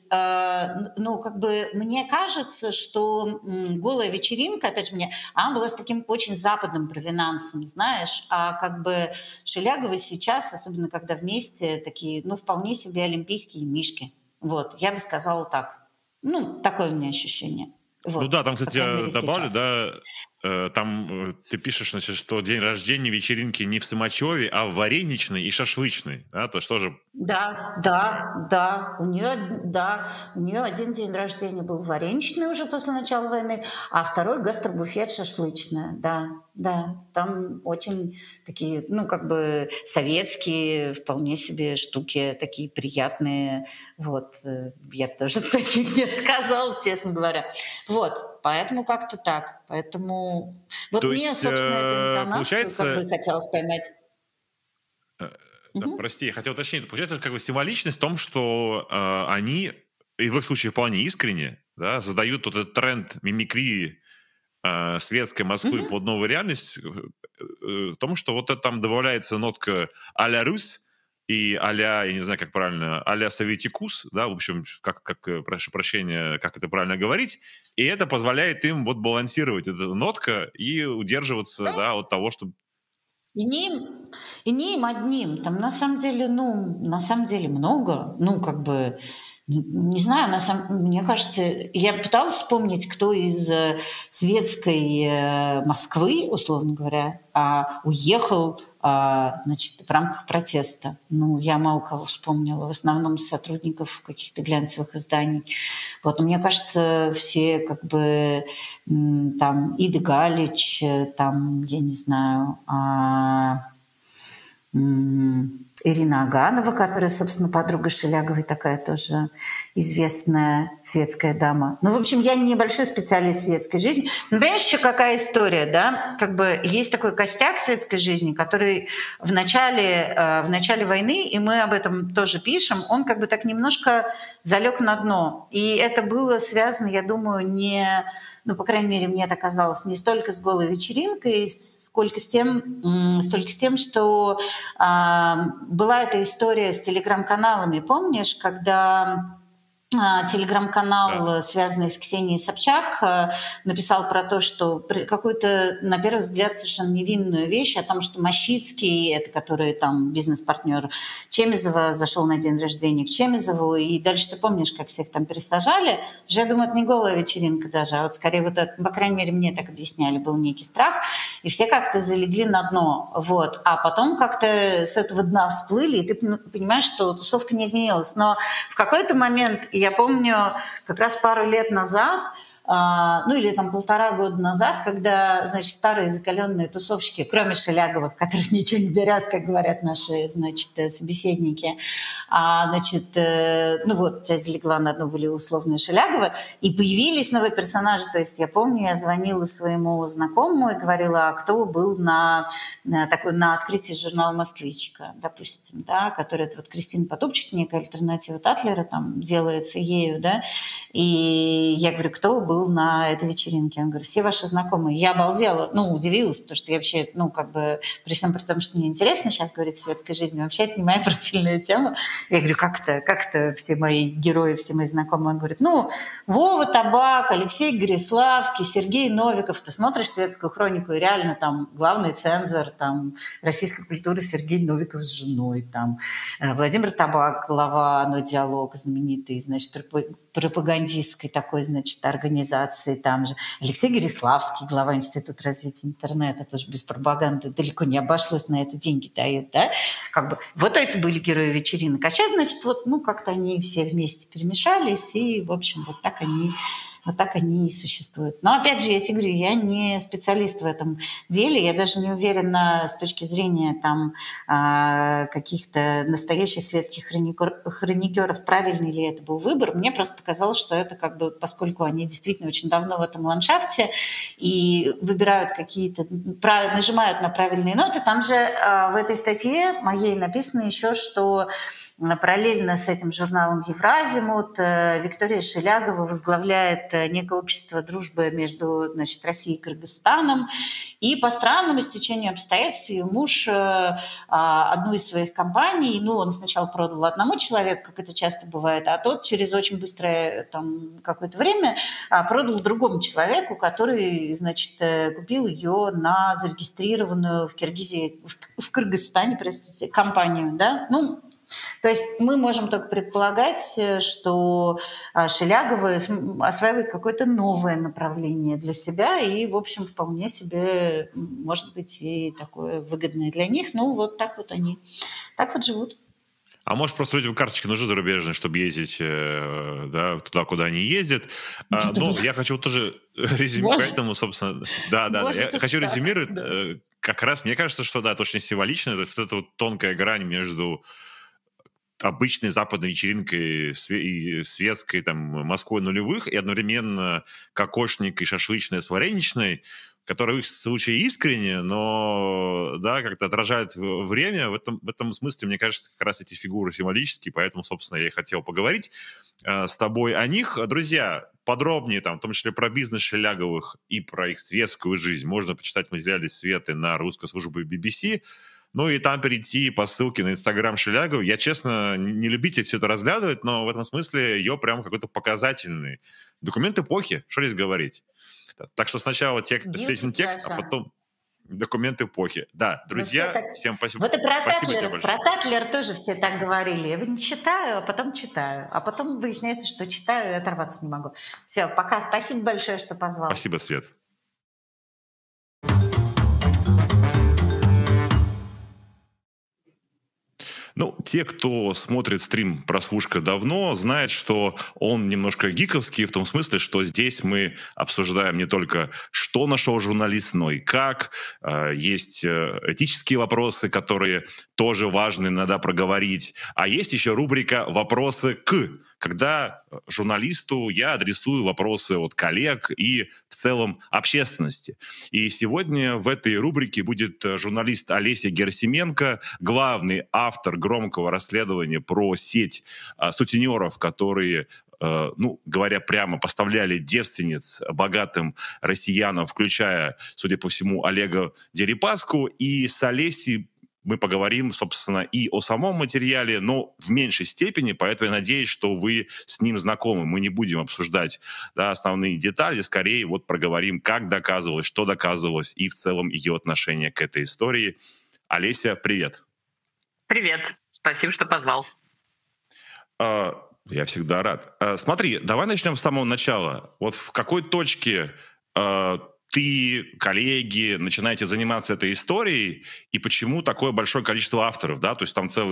э, ну как бы мне кажется, что м, голая вечеринка, опять же мне, она была с таким очень западным провинансом, знаешь, а как бы Шелягова сейчас, особенно когда вместе, такие, ну вполне себе олимпийские мишки. Вот, я бы сказала так. Ну, такое у меня ощущение. Вот, Ну да, там, по кстати, крайней мере, я добавлю, сейчас. да, э, там э, ты пишешь, значит, что день рождения вечеринки не в Сымачеве, а в Вареничной и Шашлычной, да, то есть тоже... Да, да, да, у нее, да, у нее один день рождения был вареничный уже после начала войны, а второй гастробуфет шашлычная, да, да, там очень такие, ну, как бы советские вполне себе штуки, такие приятные, вот, э, я бы тоже от таких не отказалась, честно говоря, вот, поэтому как-то так, поэтому вот То мне, есть, собственно, эту э, интонацию как получается... бы хотелось поймать. э, да, Мгм. прости, я хотел уточнить, получается, как бы символичность в том, что э, они, и в их случае вполне искренне, да, задают вот этот тренд мимикрии э, светской Москвы Мгм. под новую реальность, э, э, в том, что вот это там добавляется нотка а-ля Русь и а-ля, я не знаю, как правильно, а-ля Советикус, да, в общем, как, как, э, прошу прощения, как это правильно говорить, и это позволяет им вот балансировать эта нотка и удерживаться, да, от того, что... И не, им, и не им одним. Там на самом деле, ну, на самом деле много. Ну, как бы, н- не знаю, на самом, мне кажется, я пыталась вспомнить, кто из э, светской э, Москвы, условно говоря, а, уехал, а, значит, в рамках протеста. Ну, я мало кого вспомнила, в основном сотрудников каких-то глянцевых изданий. Вот, но мне кажется, все как бы м, там Ида Галич, э, там, я не знаю, а, м, Ирина Аганова, которая, собственно, подруга Шеляговой, такая тоже известная светская дама. Ну, в общем, я небольшой специалист светской жизни. Но понимаешь, еще какая история, да? Как бы есть такой костяк светской жизни, который в начале, э, в начале войны, и мы об этом тоже пишем, он как бы так немножко залег на дно. И это было связано, я думаю, не, ну, по крайней мере, мне это казалось, не столько с голой вечеринкой, сколько с тем, м, столько с тем, что а, была эта история с телеграм-каналами. Помнишь, когда а, телеграм-канал, Да. э, связанный с Ксенией Собчак, э, написал про то, что при- какую-то, на первый взгляд, совершенно невинную вещь о том, что Мощицкий, это который там бизнес-партнер Чемизова, зашел на день рождения к Чемизову, и дальше ты помнишь, как всех там пересажали. Же, я думаю, это не голая вечеринка даже, а вот скорее вот это, по крайней мере, мне так объясняли, был некий страх, и все как-то залегли на дно. Вот. А потом как-то с этого дна всплыли, и ты понимаешь, что тусовка не изменилась. Но в какой-то момент, я помню, как раз пару лет назад а, ну или там полтора года назад, когда, значит, старые закаленные тусовщики, кроме Шеляговых, которые ничего не берят, как говорят наши, значит, собеседники, а, значит, э, ну вот, часть легла на одну были условные Шелягова, и появились новые персонажи. То есть я помню, я звонила своему знакомому и говорила, а кто был на, на, такой, на открытии журнала «Москвичка», допустим, да, который это вот Кристина Потупчик, некая альтернатива Татлера, там делается ею, да, и я говорю, кто был на этой вечеринке? Он говорит, все ваши знакомые. Я обалдела, ну, удивилась, потому что я вообще, ну, как бы, при всем при том, что мне интересно сейчас говорить о светской жизни, вообще это не моя профильная тема. Я говорю, как это, как это все мои герои, все мои знакомые? Он говорит, ну, Вова Табак, Алексей Гориславский, Сергей Новиков. Ты смотришь «Светскую хронику», и реально там главный цензор там, российской культуры Сергей Новиков с женой, там, Владимир Табак, глава «Но диалог», знаменитый, значит, пропагандистской такой, значит, организации, там же Алексей Гориславский, глава Института развития интернета, тоже без пропаганды, далеко не обошлось, на это деньги дает, да, как бы, вот это были герои вечеринок, а сейчас, значит, вот, ну, как-то они все вместе перемешались, и, в общем, вот так они Вот так они и существуют. Но опять же, я тебе говорю, я не специалист в этом деле, я даже не уверена с точки зрения там, каких-то настоящих светских хроникеров, правильный ли это был выбор. Мне просто показалось, что это как бы, поскольку они действительно очень давно в этом ландшафте и выбирают какие-то, нажимают на правильные ноты, там же в этой статье моей написано еще, что параллельно с этим журналом «Евразимут» Виктория Шелягова возглавляет некое общество дружбы между, значит, Россией и Кыргызстаном. И по странному стечению обстоятельств ее муж одну из своих компаний, ну, он сначала продал одному человеку, как это часто бывает, а тот через очень быстрое там, какое-то время продал другому человеку, который, значит, купил ее на зарегистрированную в Киргизии, в Кыргызстане, простите, компанию, да, ну, то есть мы можем только предполагать, что Шеляговы осваивают какое-то новое направление для себя и, в общем, вполне себе, может быть, и такое выгодное для них. Ну, вот так вот они, так вот живут. А может, просто людям карточки нужны зарубежные, чтобы ездить да, туда, куда они ездят. А, но я хочу тоже резюмировать к этому, собственно... Да, да, да. Я хочу резюмировать. Да. Как раз, мне кажется, что, да, это очень символично. Это вот эта вот тонкая грань между обычной западной вечеринкой и светской, там, Москвой нулевых, и одновременно кокошник и шашлычная с вареничной, которая в их случае искренне, но, да, как-то отражает время. В этом, в этом смысле, мне кажется, как раз эти фигуры символические, поэтому, собственно, я и хотел поговорить э, с тобой о них. Друзья, подробнее, там, в том числе про бизнес Шеляговых и про их светскую жизнь, можно почитать в материале Светы на русской службе би би си. Ну и там перейти по ссылке на Инстаграм Шелягова. Я, честно, не любитель все это разглядывать, но в этом смысле ее прям какой-то показательный документ эпохи. Что здесь говорить? Так что сначала текст, последний текст, а потом документ эпохи. Да, друзья, ну, так... всем спасибо. Вот и про Татлер, про Татлер тоже все так говорили. Я говорю, не читаю, а потом читаю. А потом выясняется, что читаю и оторваться не могу. Все, пока. Спасибо большое, что позвал. Спасибо, Свет. Ну, те, кто смотрит стрим «Прослушка» давно, знают, что он немножко гиковский, в том смысле, что здесь мы обсуждаем не только, что нашел журналист, но и как. Есть этические вопросы, которые тоже важно иногда проговорить. А есть еще рубрика «Вопросы к», когда журналисту я адресую вопросы от коллег и в целом общественности. И сегодня в этой рубрике будет журналист Олеся Герасименко, главный автор громкого расследования про сеть а, сутенеров, которые, э, ну, говоря прямо, поставляли девственниц богатым россиянам, включая, судя по всему, Олега Дерипаску. И с Олесей мы поговорим, собственно, и о самом материале, но в меньшей степени, поэтому я надеюсь, что вы с ним знакомы. Мы не будем обсуждать, да, основные детали, скорее вот проговорим, как доказывалось, что доказывалось и в целом ее отношение к этой истории. Олеся, привет. Привет, спасибо, что позвал. А, я всегда рад. А, смотри, давай начнем с самого начала. Вот в какой точке а, ты, коллеги, начинаете заниматься этой историей, и почему такое большое количество авторов, да, то есть там целый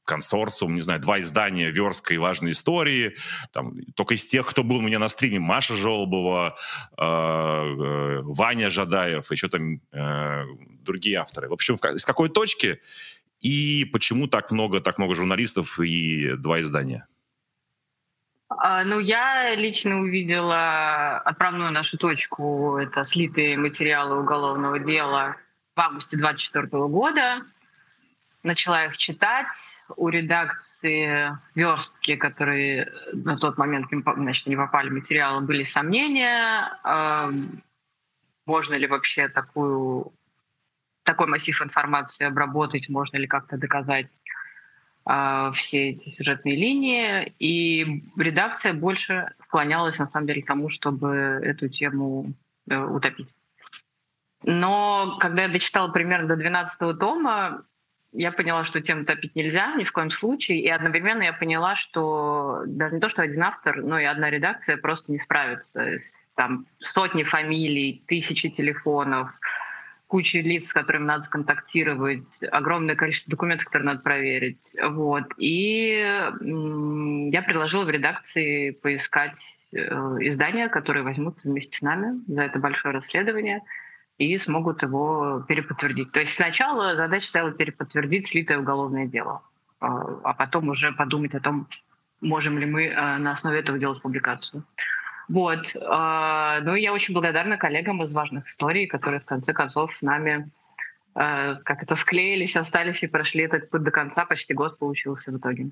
консорциум, не знаю, два издания верстка и важной истории. Там, только из тех, кто был у меня на стриме, Маша Жолобова, э, э, Ваня Жадаев, еще там э, другие авторы. В общем, из какой точки и почему так много, так много журналистов и два издания? А, ну, я лично увидела отправную нашу точку. Это слитые материалы уголовного дела в августе двадцать четвёртого года. Начала их читать. У редакции «Верстки», которые на тот момент, значит, не попали в материалы, были сомнения. Э, можно ли вообще такую, такой массив информации обработать, можно ли как-то доказать все эти сюжетные линии, и редакция больше склонялась, на самом деле, к тому, чтобы эту тему э, утопить. Но когда я дочитала примерно до двенадцатого тома, я поняла, что тему топить нельзя ни в коем случае, и одновременно я поняла, что даже не то, что один автор, но и одна редакция просто не справится. Там сотни фамилий, тысячи телефонов, куча лиц, с которыми надо контактировать, огромное количество документов, которые надо проверить. Вот. И я предложила в редакции поискать издания, которые возьмутся вместе с нами за это большое расследование и смогут его переподтвердить. То есть сначала задача стояла переподтвердить слитое уголовное дело, а потом уже подумать о том, можем ли мы на основе этого делать публикацию. Вот. Ну и я очень благодарна коллегам из «Важных историй», которые в конце концов с нами как это склеились, остались и прошли этот путь до конца. Почти год получился в итоге.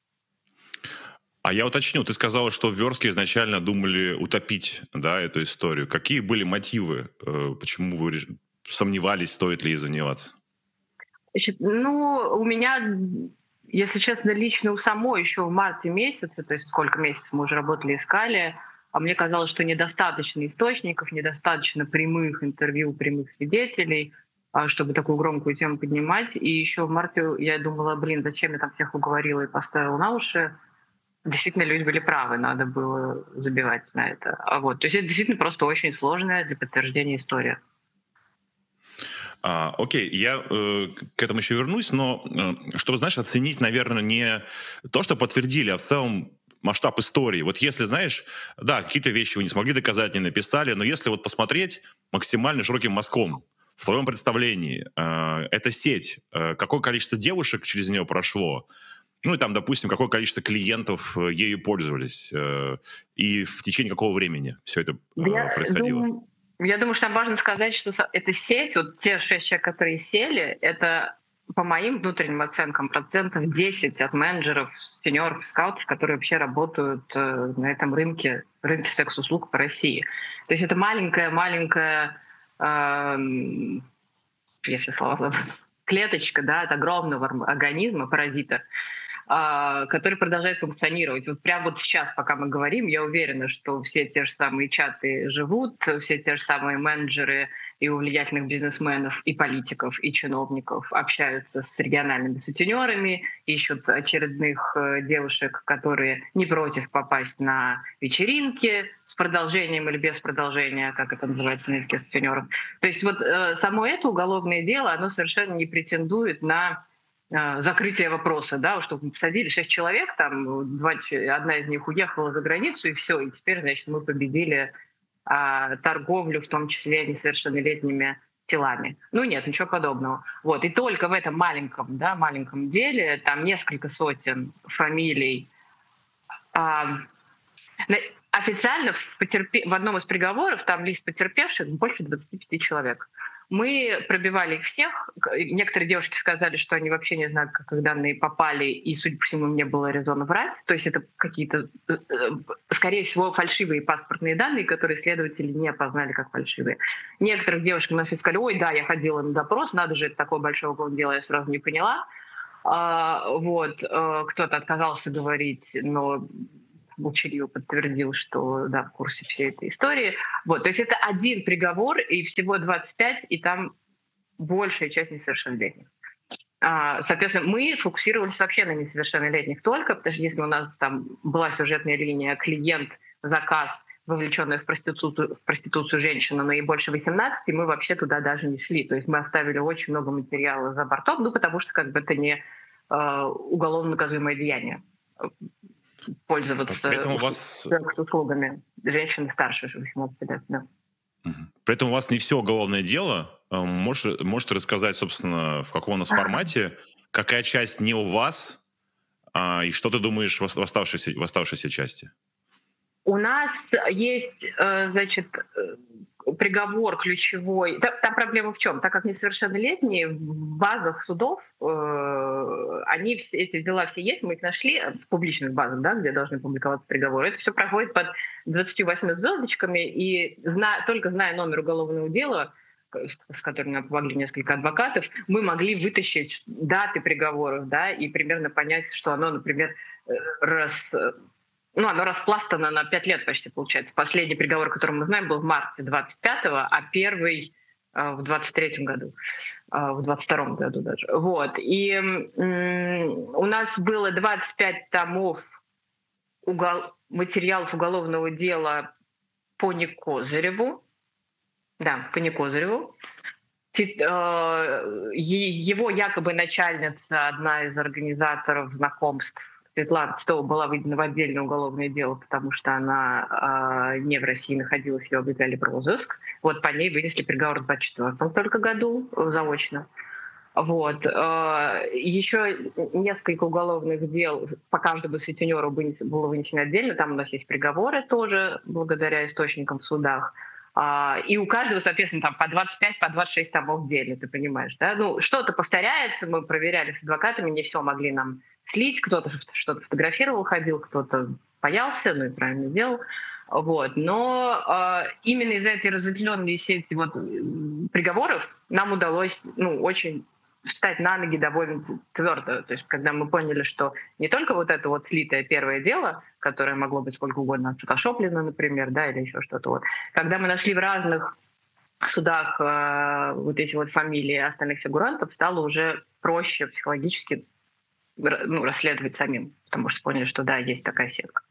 А я уточню, ты сказала, что в «Верстке» изначально думали утопить, да, эту историю. Какие были мотивы? Почему вы сомневались, стоит ли ей заниматься? Значит, ну, у меня, если честно, лично у самой еще в марте месяце, то есть сколько месяцев мы уже работали, искали, а мне казалось, что недостаточно источников, недостаточно прямых интервью, прямых свидетелей, чтобы такую громкую тему поднимать. И еще в марте я думала, блин, зачем я там всех уговорила и поставила на уши. Действительно, люди были правы, надо было забивать на это. А вот, то есть это действительно просто очень сложная для подтверждения история. А, окей, я э, к этому еще вернусь, но э, чтобы, знаешь, оценить, наверное, не то, что подтвердили, а в целом масштаб истории. Вот если, знаешь, да, какие-то вещи вы не смогли доказать, не написали, но если вот посмотреть максимально широким мазком, в твоем представлении, э, эта сеть, э, какое количество девушек через нее прошло, ну и там, допустим, какое количество клиентов ею пользовались, э, и в течение какого времени все это э, я происходило? Думаю, я думаю, что там важно сказать, что эта сеть, вот те шесть человек, которые сели, это по моим внутренним оценкам процентов десять от менеджеров, сеньоров, скаутов, которые вообще работают э, на этом рынке, рынке секс-услуг по России. То есть это маленькая-маленькая, э, я все слова забыла, клеточка, да, от огромного организма, паразита, который продолжает функционировать. Вот прямо вот сейчас, пока мы говорим, я уверена, что все те же самые чаты живут, все те же самые менеджеры и у влиятельных бизнесменов, и политиков, и чиновников общаются с региональными сутенерами, ищут очередных девушек, которые не против попасть на вечеринки с продолжением или без продолжения, как это называется на языке сутенеров. То есть вот само это уголовное дело, оно совершенно не претендует на закрытие вопроса, да, что мы посадили шесть человек, там два, одна из них уехала за границу, и все, и теперь, значит, мы победили а, торговлю, в том числе несовершеннолетними телами. Ну нет, ничего подобного. Вот, и только в этом маленьком, да, маленьком деле, там несколько сотен фамилий. А, официально в, потерпе... в одном из приговоров, там лист потерпевших больше двадцати пяти человек. Мы пробивали их всех. Некоторые девушки сказали, что они вообще не знают, как их данные попали, и, судя по всему, не было резона врать. То есть это какие-то, скорее всего, фальшивые паспортные данные, которые следователи не опознали как фальшивые. Некоторых девушек на сказали, ой, да, я ходила на допрос, надо же, это такое большое уголовное дело, я сразу не поняла. А, вот, кто-то отказался говорить, но молчаливо подтвердил, что да, в курсе всей этой истории. Вот, то есть это один приговор, и всего двадцать пять, и там большая часть несовершеннолетних. А, соответственно, мы фокусировались вообще на несовершеннолетних только, потому что если у нас там была сюжетная линия клиент, заказ, вовлеченная в проституцию, в проституцию женщина, но ей больше восемнадцати, мы вообще туда даже не шли. То есть мы оставили очень много материала за бортом, ну потому что как бы это не уголовно наказуемое деяние пользоваться При этом у вас... услугами женщины старше восемнадцати лет. Да. При этом у вас не все уголовное дело. Можешь, можете рассказать, собственно, в каком у нас формате, какая часть не у вас, а, и что ты думаешь в оставшейся, в оставшейся части? У нас есть, значит, приговор ключевой. Там проблема в чем? Так как несовершеннолетние в базах судов, они все, эти дела все есть, мы их нашли в публичных базах, да, где должны публиковаться приговоры. Это все проходит под двадцатью восьмью звездочками, и зна, только зная номер уголовного дела, с которым нам помогли несколько адвокатов, мы могли вытащить даты приговоров, да, и примерно понять, что оно, например, раз... Ну, оно распластано на пять лет почти, получается. Последний приговор, который мы знаем, был в марте двадцать пятого, а первый э, в двадцать третьем году, э, в двадцать втором году даже. Вот. И э, у нас было двадцать пять томов угол... материалов уголовного дела по Некозыреву. Да, по Некозыреву. Его якобы начальница, одна из организаторов знакомств, Светлана Титова, была выделена в отдельное уголовное дело, потому что она э, не в России находилась, ее объявляли в розыск. Вот по ней вынесли приговор в двадцать четвёртом только году заочно. Вот. Э, еще несколько уголовных дел по каждому сутенеру было вынесено отдельно. Там у нас есть приговоры тоже, благодаря источникам в судах. Uh, и у каждого, соответственно, там по двадцать пять, по двадцать шесть томов в деле, ты понимаешь, да? Ну, что-то повторяется, мы проверяли с адвокатами, не все могли нам слить, кто-то что-то фотографировал, ходил, кто-то боялся, ну и правильно делал. Вот. Но uh, именно из-за этой разветвленной сети вот, приговоров нам удалось, ну, очень встать на ноги довольно твердо. То есть когда мы поняли, что не только вот это вот слитое первое дело, которое могло быть сколько угодно отфотошоплено, например, да, или еще что-то. Вот. Когда мы нашли в разных судах э, вот эти вот фамилии остальных фигурантов, стало уже проще психологически, ну, расследовать самим, потому что поняли, что да, есть такая сетка.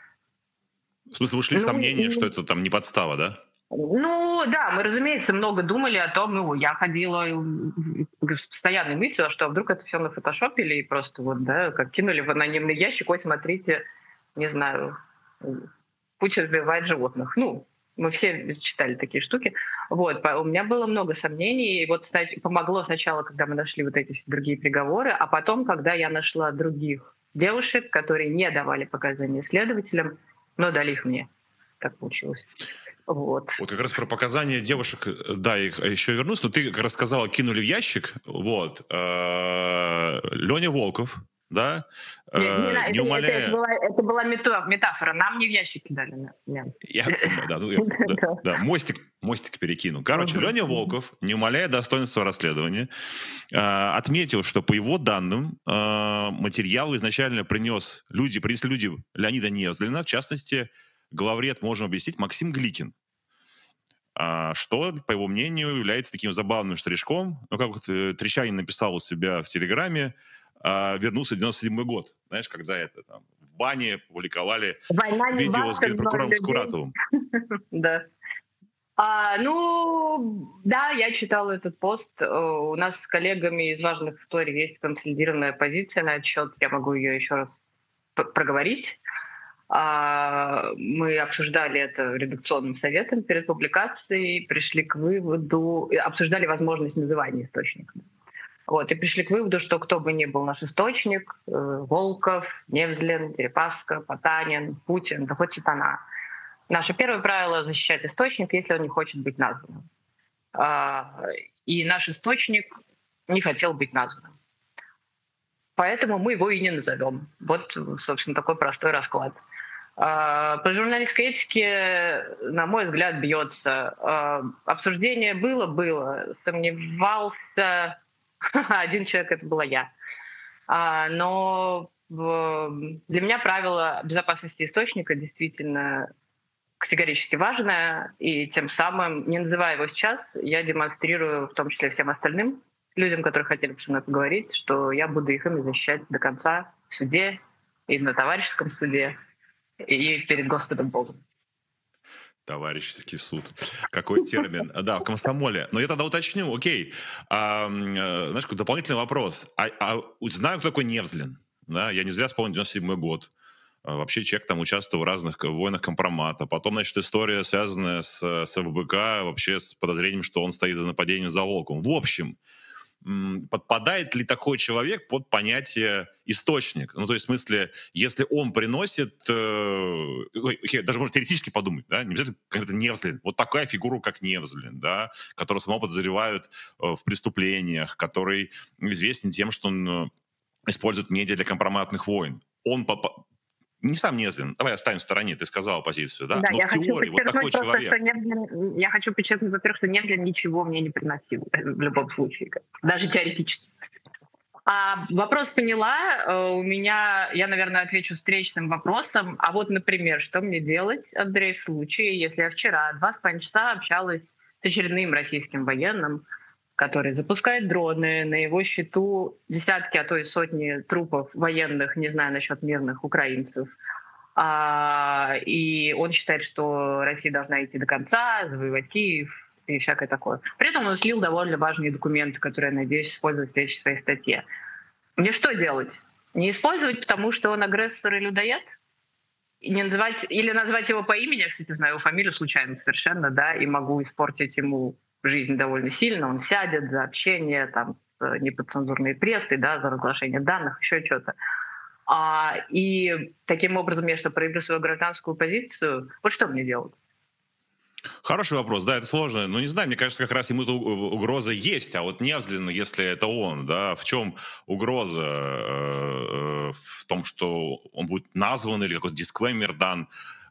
В смысле, ушли ну, сомнения, и... что это там не подстава, да? Ну, да, мы, разумеется, много думали о том, ну, я ходила с постоянной мыслью, что вдруг это все нафотошопили и просто вот, да, как кинули в анонимный ящик, ой, смотрите, не знаю, Путин убивает животных. Ну, мы все читали такие штуки. Вот, у меня было много сомнений, и вот, кстати, помогло сначала, когда мы нашли вот эти все другие приговоры, а потом, когда я нашла других девушек, которые не давали показания следователям, но дали их мне. Так получилось. Вот. Вот как раз про показания девушек, да, их еще вернусь, но ты как рассказала, кинули в ящик, вот, Леня Волков, да, не, не, не это, умаляя... Это, это была, это была метафора, нам не в ящик кидали. Я, да, ну, я, да, да, мостик, мостик перекину. Короче, Леня Волков, не умаляя достоинства расследования, отметил, что по его данным материал изначально принес люди, принесли люди Леонида Невзлина, в частности, главред, можем объяснить, Максим Гликин. А, что, по его мнению, является таким забавным штришком. Ну, как вот Трещанин написал у себя в Телеграме, а, вернулся в девяносто седьмой год. Знаешь, когда это там в бане публиковали видео с генпрокурором Скуратовым. Да. А, ну, да, я читала этот пост. У нас с коллегами из важных историй есть консолидированная позиция на этот счет. Я могу ее еще раз проговорить. Мы обсуждали это редакционным советом перед публикацией, пришли к выводу, обсуждали возможность называния источника. Вот, и пришли к выводу, что кто бы ни был наш источник, Волков, Невзлин, Дерипаска, Потанин, Путин, да хоть сатана. Наше первое правило — защищать источник, если он не хочет быть названным. И наш источник не хотел быть названным. Поэтому мы его и не назовем. Вот, собственно, такой простой расклад. По журналистской этике, на мой взгляд, бьется. Обсуждение было-было. Сомневался один человек, это была я. Но для меня правило безопасности источника действительно категорически важное. И тем самым, не называя его сейчас, я демонстрирую, в том числе всем остальным людям, которые хотели со мной поговорить, что я буду их ими защищать до конца в суде и на товарищеском суде, и перед Господом Богом. Товарищеский суд. Какой термин? Да, в комсомоле. Но я тогда уточню, окей. А, знаешь, какой дополнительный вопрос. А, а знаю, кто такой Невзлин. Да? Я не зря вспомнил девяносто седьмой год. Вообще человек там участвовал в разных войнах компромата. Потом, значит, история, связанная с, с эф бэ ка, вообще с подозрением, что он стоит за нападением за Волковым. В общем, подпадает ли такой человек под понятие источник? Ну, то есть, в смысле, если он приносит... Э, даже можно теоретически подумать, да, не обязательно как-то Невзлин. Вот такая фигура, как Невзлин, да, которого самого подозревают в преступлениях, который известен тем, что он использует медиа для компроматных войн. Он... Не сам Невзлин, давай оставим в стороне, ты сказала позицию, да? Да, но я в хочу теории вот такой просто, человек... Что Невзлин, я хочу подчеркнуть, во-первых, что Невзлин ничего мне не приносил в любом случае, даже теоретически. А вопрос поняла, у меня, я, наверное, отвечу встречным вопросом. А вот, например, что мне делать, Андрей, в случае, если я вчера два с половиной часа общалась с очередным российским военным, который запускает дроны, на его счету десятки, а то и сотни трупов военных, не знаю насчет мирных украинцев. А, и он считает, что Россия должна идти до конца, завоевать Киев и всякое такое. При этом он слил довольно важные документы, которые, я надеюсь, использовать в следующей своей статье. Мне что делать? Не использовать, потому что он агрессор и людоед? И не называть, или назвать его по имени, я, кстати, знаю его фамилию случайно совершенно, да, и могу испортить ему жизнь довольно сильно, он сядет за общение там, с неподцензурной прессой, да, за разглашение данных, еще что-то. А, и таким образом я что, проявлю свою гражданскую позицию? Вот что мне делать? Хороший вопрос, да, это сложно. Но не знаю, мне кажется, как раз ему-то угроза есть, а вот Невзлину, если это он, да, в чем угроза? Э, в том, что он будет назван или какой-то дисклеймер дан?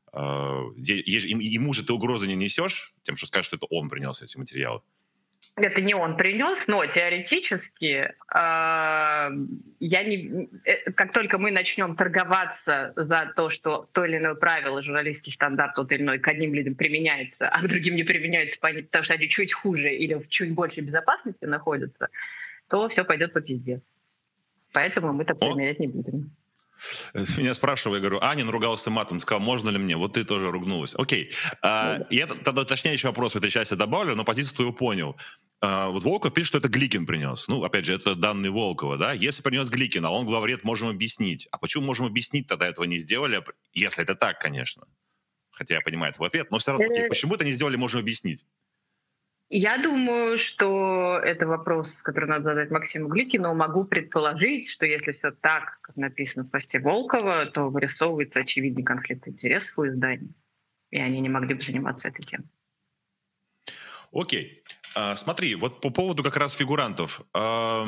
Ему же ты угрозы не несешь, тем, что скажешь, что это он принес эти материалы? Это не он принес, но теоретически, э, я не, э, как только мы начнем торговаться за то, что то или иное правило, журналистский стандарт тот или иной к одним людям применяется, а к другим не применяется, потому что они чуть хуже или в чуть большей безопасности находятся, то все пойдет по пизде. Поэтому мы так применять не будем. Меня спрашивали, я говорю, Аня наругался матом, сказал, можно ли мне? Вот ты тоже ругнулась. Окей. А, ну, да. Я тогда уточняющий вопрос в этой части добавлю, но позицию твою понял. А, вот Волков пишет, что это Гликин принес. Ну, опять же, это данные Волкова, да? Если принес Гликин, а он главред, можем объяснить. А почему можем объяснить, тогда этого не сделали? Если это так, конечно. Хотя я понимаю твой ответ, но все равно, окей, почему это не сделали, можем объяснить. Я думаю, что это вопрос, который надо задать Максиму Гликину. Могу предположить, что если все так, как написано в посте Волкова, то вырисовывается очевидный конфликт интересов у изданий, и они не могли бы заниматься этой темой. Окей. А, смотри, вот по поводу как раз фигурантов. А,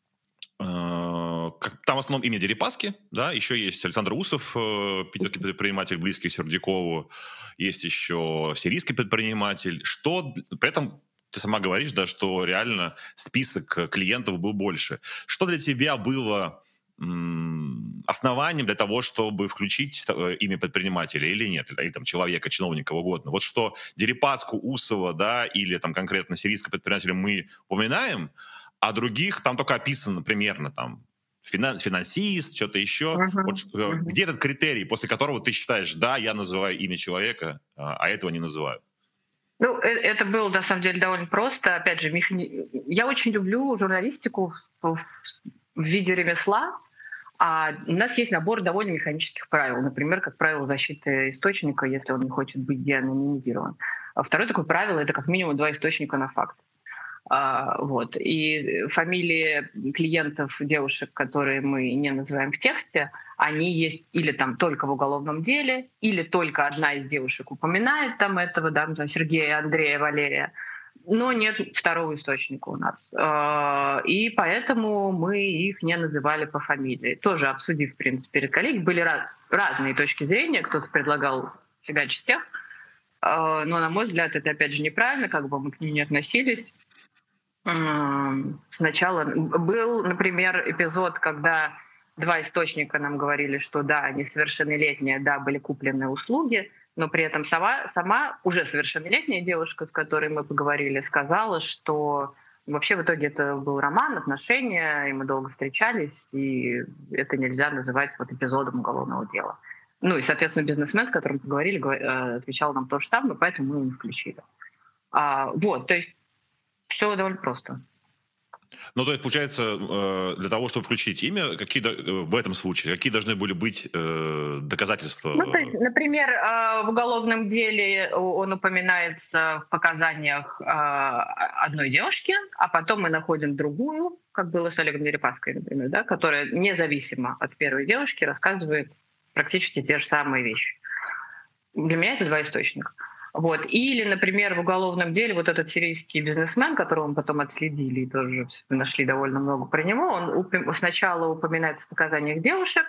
а, там в основном имя Дерипаски, да, еще есть Александр Усов, питерский предприниматель, близкий Сердюкову, есть еще сирийский предприниматель. Что при этом ты сама говоришь, да, что реально список клиентов был больше. Что для тебя было м, основанием для того, чтобы включить имя предпринимателя или нет, или там человека, чиновника, кого угодно? Вот что Дерипаску, Усова, да, или там конкретно сирийского предпринимателя мы упоминаем, а других там только описано примерно там финанс, финансист, что-то еще. Uh-huh. Вот, uh-huh. Где этот критерий, после которого ты считаешь, да, я называю имя человека, а этого не называю? Ну, это было, на самом деле, довольно просто. Опять же, механи... я очень люблю журналистику в, в виде ремесла, а у нас есть набор довольно механических правил. Например, как правило защиты источника, если он не хочет быть деанонимизирован. А второе такое правило — это как минимум два источника на факт. А, вот. И фамилии клиентов, девушек, которые мы не называем в тексте, они есть или там только в уголовном деле, или только одна из девушек упоминает там этого, да, Сергея, Андрея, Валерия, но нет второго источника у нас. И поэтому мы их не называли по фамилии. Тоже обсудив, в принципе, перед коллегами, были раз, разные точки зрения, кто-то предлагал фигачить всех, но, на мой взгляд, это, опять же, неправильно, как бы мы к ним не относились. Сначала был, например, эпизод, когда два источника нам говорили, что да, они совершеннолетние, да, были куплены услуги, но при этом сама, сама уже совершеннолетняя девушка, с которой мы поговорили, сказала, что вообще в итоге это был роман, отношения, и мы долго встречались, и это нельзя называть вот эпизодом уголовного дела. Ну и, соответственно, бизнесмен, с которым поговорили, отвечал нам то же самое, поэтому мы его не включили. А, вот, то есть все довольно просто. Ну, то есть, получается, для того, чтобы включить имя, какие в этом случае, какие должны были быть доказательства? Ну, то есть, например, в уголовном деле он упоминается в показаниях одной девушки, а потом мы находим другую, как было с Олегом Дерипаской, например, да, которая независимо от первой девушки рассказывает практически те же самые вещи. Для меня это два источника. Вот. Или, например, в уголовном деле вот этот сирийский бизнесмен, которого мы потом отследили и тоже нашли довольно много про него, он упом- сначала упоминается в показаниях девушек,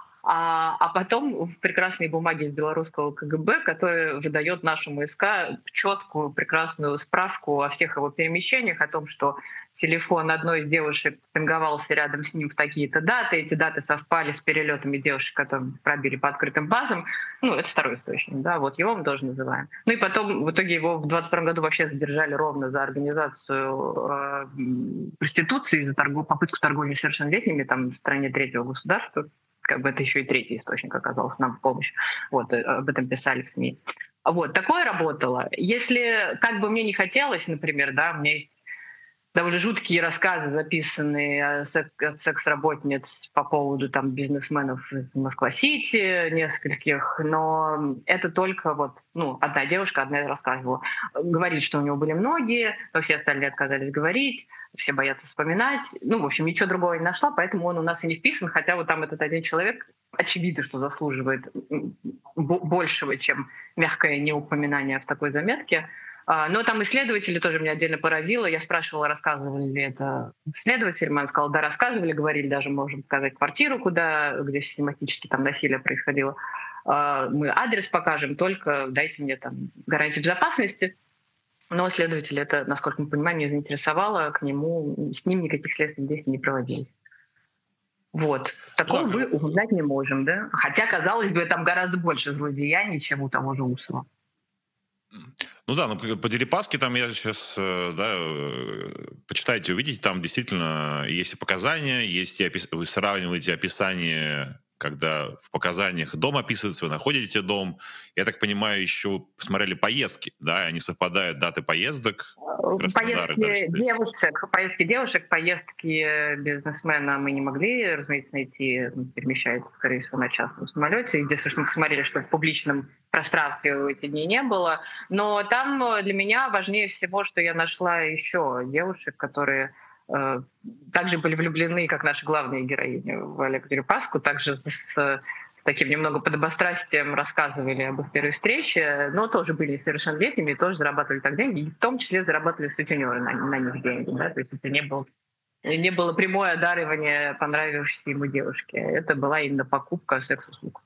а, а потом в прекрасной бумаге из белорусского КГБ, которая выдает нашему СК четкую, прекрасную справку о всех его перемещениях, о том, что телефон одной из девушек пинговался рядом с ним в такие-то даты, эти даты совпали с перелетами девушек, которые пробили по открытым базам. Ну, это второй источник, да, вот его мы тоже называем. Ну и потом в итоге его в двадцать втором году вообще задержали ровно за организацию э, проституции, за торгов, попытку торговли совершеннолетними там, в стране третьего государства. Как бы это еще и третий источник оказался нам в помощь. Вот, об этом писали в СМИ. Вот, такое работало. Если, как бы мне не хотелось, например, да, у меня есть довольно жуткие рассказы, записанные от секс-работниц по поводу там бизнесменов из Москва-Сити, нескольких, но это только вот, ну, одна девушка, одна рассказывала. Говорит, что у него были многие, но все остальные отказались говорить, все боятся вспоминать. Ну, в общем, ничего другого не нашла, поэтому он у нас и не вписан, хотя вот там этот один человек, очевидно, что заслуживает большего, чем мягкое неупоминание в такой заметке. Но там исследователи тоже меня отдельно поразило. Я спрашивала, рассказывали ли это следователям. Он сказал, да, рассказывали, говорили, даже можем показать квартиру, куда, где систематически там насилие происходило. Мы адрес покажем, только дайте мне там гарантию безопасности. Но следователи это, насколько мы понимаем, не заинтересовало, к нему, с ним никаких следственных действий не проводились. Вот. Такого мы узнать не можем, да? Хотя, казалось бы, там гораздо больше злодеяний, чем у того же Усова. Ну да, ну по Дерипаске там я сейчас, да, почитайте, увидите, там действительно есть и показания, есть и опис... вы сравниваете описание, когда в показаниях дом описывается, вы находите дом. Я так понимаю, еще посмотрели поездки, да, они совпадают, даты поездок. Поездки девушек, поездки девушек, поездки бизнесмена мы не могли, разумеется, найти, перемещается, скорее всего, на частном самолете. Единственное, что мы посмотрели, что в публичном пространстве в эти дни не было. Но там для меня важнее всего, что я нашла еще девушек, которые э, также были влюблены, как наши главные героини, в Олега Дерипаску, также с, с таким немного подобострастием рассказывали об их первой встрече, но тоже были совершеннолетними, тоже зарабатывали так деньги, и в том числе зарабатывали сутенеры на, на них деньги. Да? То есть это не было, не было прямое одаривание понравившейся ему девушке. Это была именно покупка секс-услуг.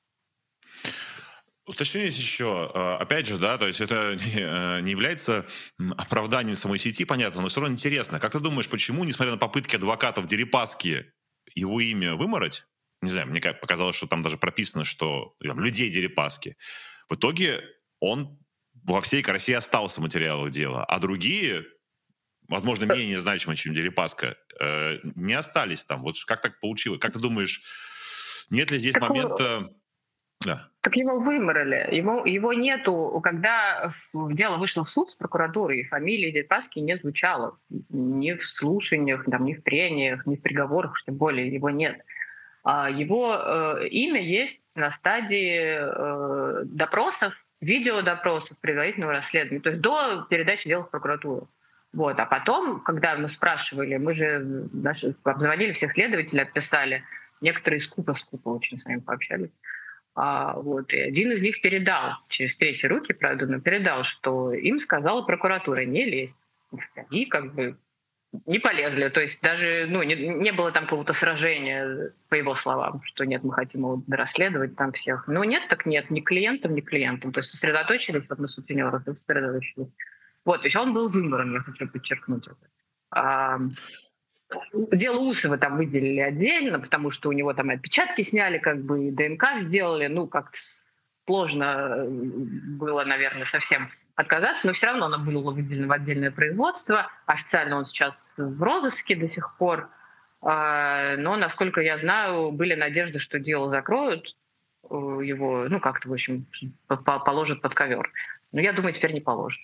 Уточнюсь еще, опять же, да, то есть это не является оправданием самой сети, понятно, но все равно интересно. Как ты думаешь, почему, несмотря на попытки адвокатов Дерипаски его имя вымороть, не знаю, мне показалось, что там даже прописано, что там, людей Дерипаски, в итоге он во всей красе остался в материалах дела, а другие, возможно, менее значимые, чем Дерипаска, не остались там. Вот как так получилось? Как ты думаешь, нет ли здесь так момента... Да. Так его выморали. Его, его нету. Когда дело вышло в суд с прокуратурой, фамилия Дерипаски не звучала. Ни в слушаниях, там, ни в прениях, ни в приговорах, что более его нет. А его э, имя есть на стадии э, допросов, видеодопросов, предварительного расследования, то есть до передачи дела в прокуратуру. Вот. А потом, когда мы спрашивали, мы же наши, обзвонили всех следователей, отписали, некоторые скупо-скупо очень с нами пообщались. А, вот, и один из них передал, через третьи руки, правда, но передал, что им сказала прокуратура не лезть. И как бы не полезли. То есть даже ну, не, не было там какого-то сражения, по его словам, что нет, мы хотим его расследовать там всех. Ну нет, так нет, ни клиентам, ни клиентам. То есть сосредоточились вот на сутенерах, сосредоточились. Вот, то есть он был выбором, я хочу подчеркнуть это. А, дело Усова там выделили отдельно, потому что у него там отпечатки сняли, как бы и ДНК сделали. Ну, как-то сложно было, наверное, совсем отказаться, но все равно оно было выделено в отдельное производство. Официально он сейчас в розыске до сих пор. Но, насколько я знаю, были надежды, что дело закроют. его, ну, как-то, в общем, положит под ковер. Но я думаю, теперь не положит.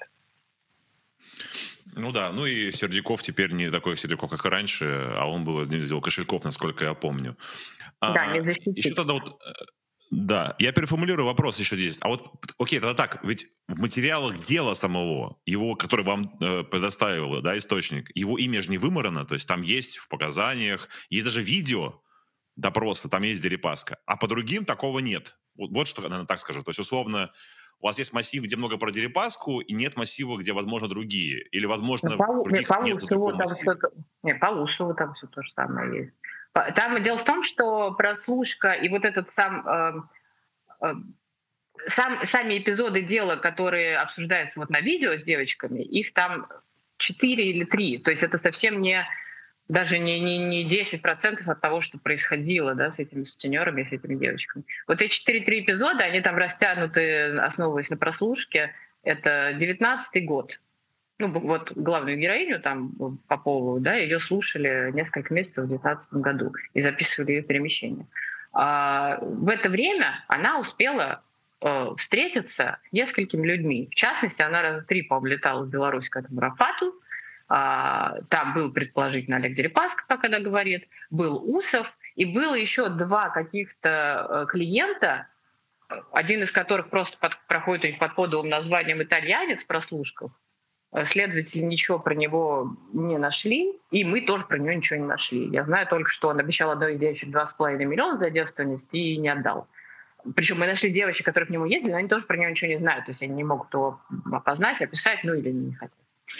Ну да, ну и Сердюков теперь не такой Сердюков, как и раньше, а он был один из его кошельков, насколько я помню. Да, а, не защитить. Еще тогда вот... Да, я переформулирую вопрос еще здесь. А вот, окей, тогда так, ведь в материалах дела самого, его, который вам э, предоставил, да, источник, его имя же не вымарано, то есть там есть в показаниях, есть даже видео допроса, там есть Дерипаска, а по другим такого нет. Вот, вот что, наверное, так скажу. То есть, условно, у вас есть массив, где много про Дерипаску, и нет массива, где, возможно, другие. Или, возможно, ну, по, других не, по нет. Усову там все, не, по Усову там все то же самое есть. Там дело в том, что прослушка и вот этот сам, э, э, сам сами эпизоды дела, которые обсуждаются вот на видео с девочками, их там четыре или три. То есть это совсем не даже не, не, не десять процентов от того, что происходило, да, с этими сутенерами, с этими девочками. Вот эти четыре-три эпизода, они там растянуты, основываясь на прослушке. Это девятнадцатый год. Ну, вот главную героиню, там, Попову, да, ее слушали несколько месяцев в девятнадцатом году и записывали ее перемещение. А в это время она успела э, встретиться с несколькими людьми. В частности, она раза три, по-моему, летала в Беларусь к этому Рафату. А, там был, предположительно, Олег Дерипаска, как она говорит, был Усов, и было еще два каких-то э, клиента, один из которых просто под, проходит у них под кодовым названием «Итальянец» в прослушках. Следователи ничего про него не нашли, и мы тоже про него ничего не нашли. Я знаю только, что он обещал одной девочке два с половиной миллиона за девственность и не отдал. Причем мы нашли девочек, которые к нему ездили, но они тоже про него ничего не знают. То есть они не могут его опознать, описать, ну или не хотят.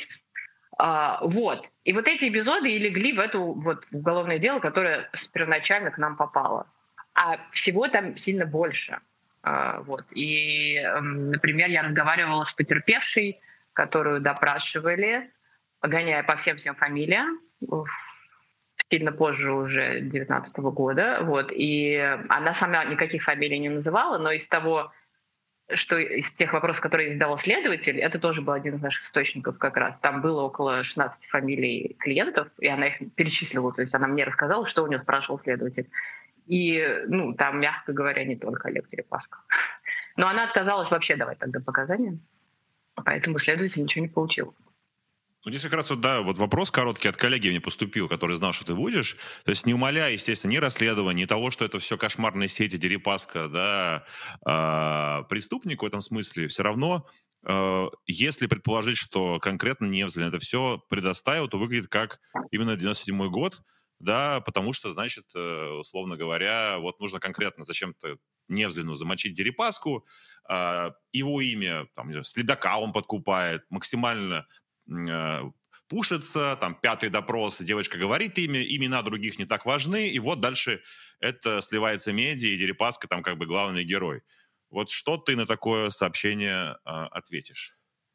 А, вот. И вот эти эпизоды и легли в это вот уголовное дело, которое первоначально к нам попало. А всего там сильно больше. А, вот. И, например, я разговаривала с потерпевшей, которую допрашивали, гоняя по всем-всем фамилиям, сильно позже уже девятнадцатого года. Вот. И она сама никаких фамилий не называла, но из того, что из тех вопросов, которые задавал следователь, это тоже был один из наших источников как раз. Там было около шестнадцати фамилий клиентов, и она их перечислила. То есть она мне рассказала, что у нее спрашивал следователь. И, ну, там, мягко говоря, не только Олег Дерипаска. Но она отказалась вообще давать тогда показания. Поэтому следователь ничего не получил. Ну, здесь как раз вот, да, вот вопрос короткий от коллеги мне поступил, который знал, что ты будешь. То есть не умаляя, естественно, ни расследования, ни того, что это все кошмарные сети, Дерипаска, да, э, преступник в этом смысле, все равно, э, если предположить, что конкретно Невзлин это все предоставил, то выглядит как именно девяносто седьмой год, да, потому что, значит, э, условно говоря, вот нужно конкретно зачем-то Невзлину замочить Дерипаску, э, его имя, там, следака он подкупает, максимально э, пушится, там, пятый допрос, девочка говорит имя, имена других не так важны, и вот дальше это сливается медиа, и Дерипаска там как бы главный герой. Вот что ты на такое сообщение э, ответишь?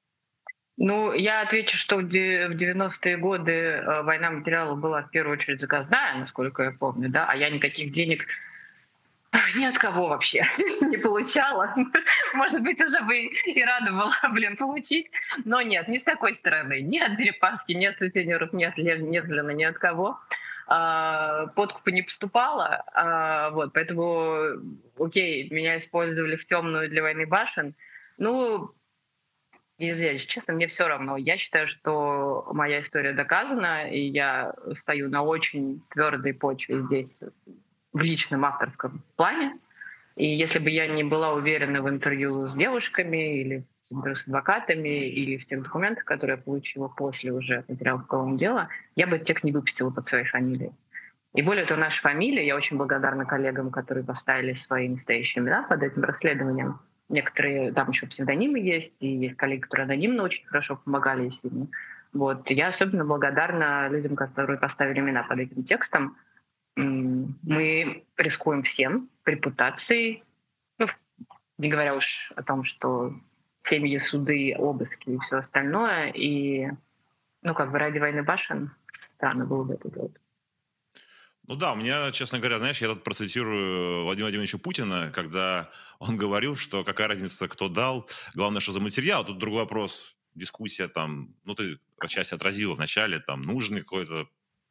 Ну, я отвечу, что в девяностые годы война материалов была в первую очередь заказная, насколько я помню, да, а я никаких денег ни от кого вообще не получала. Может быть, уже бы и рада была, блин, получить, но нет, не с такой стороны. Ни от Дерипаски, ни от сутенеров, ни от Невзлина, ни от кого. А, подкупа не поступало, а, вот, поэтому, окей, меня использовали в темную для войны башен. Ну, если честно, мне все равно. Я считаю, что моя история доказана, и я стою на очень твердой почве здесь в личном авторском плане. И если бы я не была уверена в интервью с девушками или с интервью с адвокатами или в тех документах, которые я получила после уже материалов уголовного дела, я бы этот текст не выпустила под своей фамилией. И более того, наша фамилия, я очень благодарна коллегам, которые поставили свои настоящие имена под этим расследованием. Некоторые, там еще псевдонимы есть, и есть коллеги, которые анонимно очень хорошо помогали и сильно. Вот. Я особенно благодарна людям, которые поставили имена под этим текстом. Мы рискуем всем, репутацией, ну, не говоря уж о том, что семьи, суды, обыски и все остальное. И, ну, как бы ради войны башен странно было бы это делать. Ну да, у меня, честно говоря, знаешь, я тут процитирую Владимира Владимировича Путина, когда он говорил, что какая разница, кто дал, главное, что за материал. Тут другой вопрос, дискуссия там, ну ты отчасти отразила в начале, там, нужный какой-то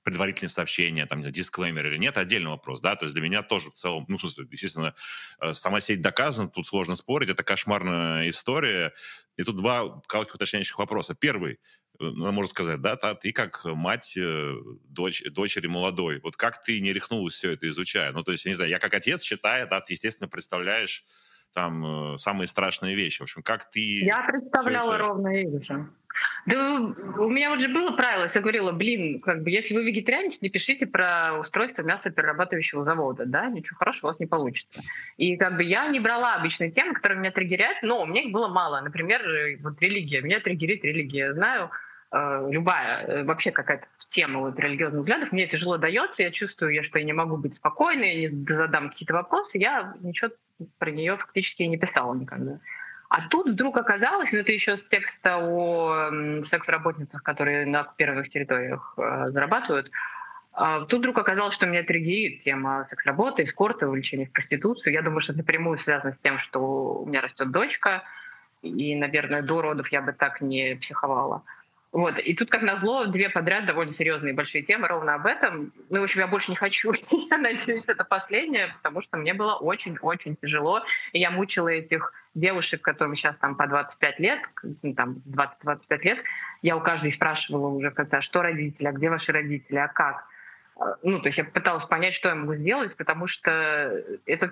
предварительные сообщения, там, дисклеймер или нет, отдельный вопрос, да, то есть для меня тоже в целом, ну, естественно, сама сеть доказана, тут сложно спорить, это кошмарная история, и тут два коротких уточняющих вопроса. Первый, можно сказать, да, ты как мать дочь, дочери молодой, вот как ты не рехнулась все это изучая? Ну, то есть, я не знаю, я как отец, читая, да, ты, естественно, представляешь там самые страшные вещи. В общем, как ты... Я представляла это... ровно и же. Да у меня уже было правило, я говорила, блин, как бы, если вы вегетарианец, не пишите про устройство мясоперерабатывающего завода, да, ничего хорошего у вас не получится. И как бы я не брала обычные темы, которые меня триггерят, но мне их было мало. Например, вот религия. Меня триггерит религия. Я знаю, э, любая, вообще какая-то тема вот, религиозных взглядов мне тяжело дается, я чувствую, я, что я не могу быть спокойной, я не задам какие-то вопросы, я ничего про нее фактически не писала никогда. А тут вдруг оказалось, это еще с текста о секс-работницах, которые на оккупированных территориях э, зарабатывают, э, тут вдруг оказалось, что меня триггерит тема секс-работы, эскорта, увлечения в проституцию. Я думаю, что это напрямую связано с тем, что у меня растет дочка, и, наверное, до родов я бы так не психовала. Вот. И тут, как назло, две подряд довольно серьезные большие темы ровно об этом. Ну, в общем, я больше не хочу. Я надеюсь, это последнее, потому что мне было очень-очень тяжело. И я мучила этих девушек, которым сейчас там по двадцать пять лет, там двадцать-двадцать пять лет. Я у каждой спрашивала уже, когда, что родители, а где ваши родители, а как? Ну, то есть я пыталась понять, что я могу сделать, потому что это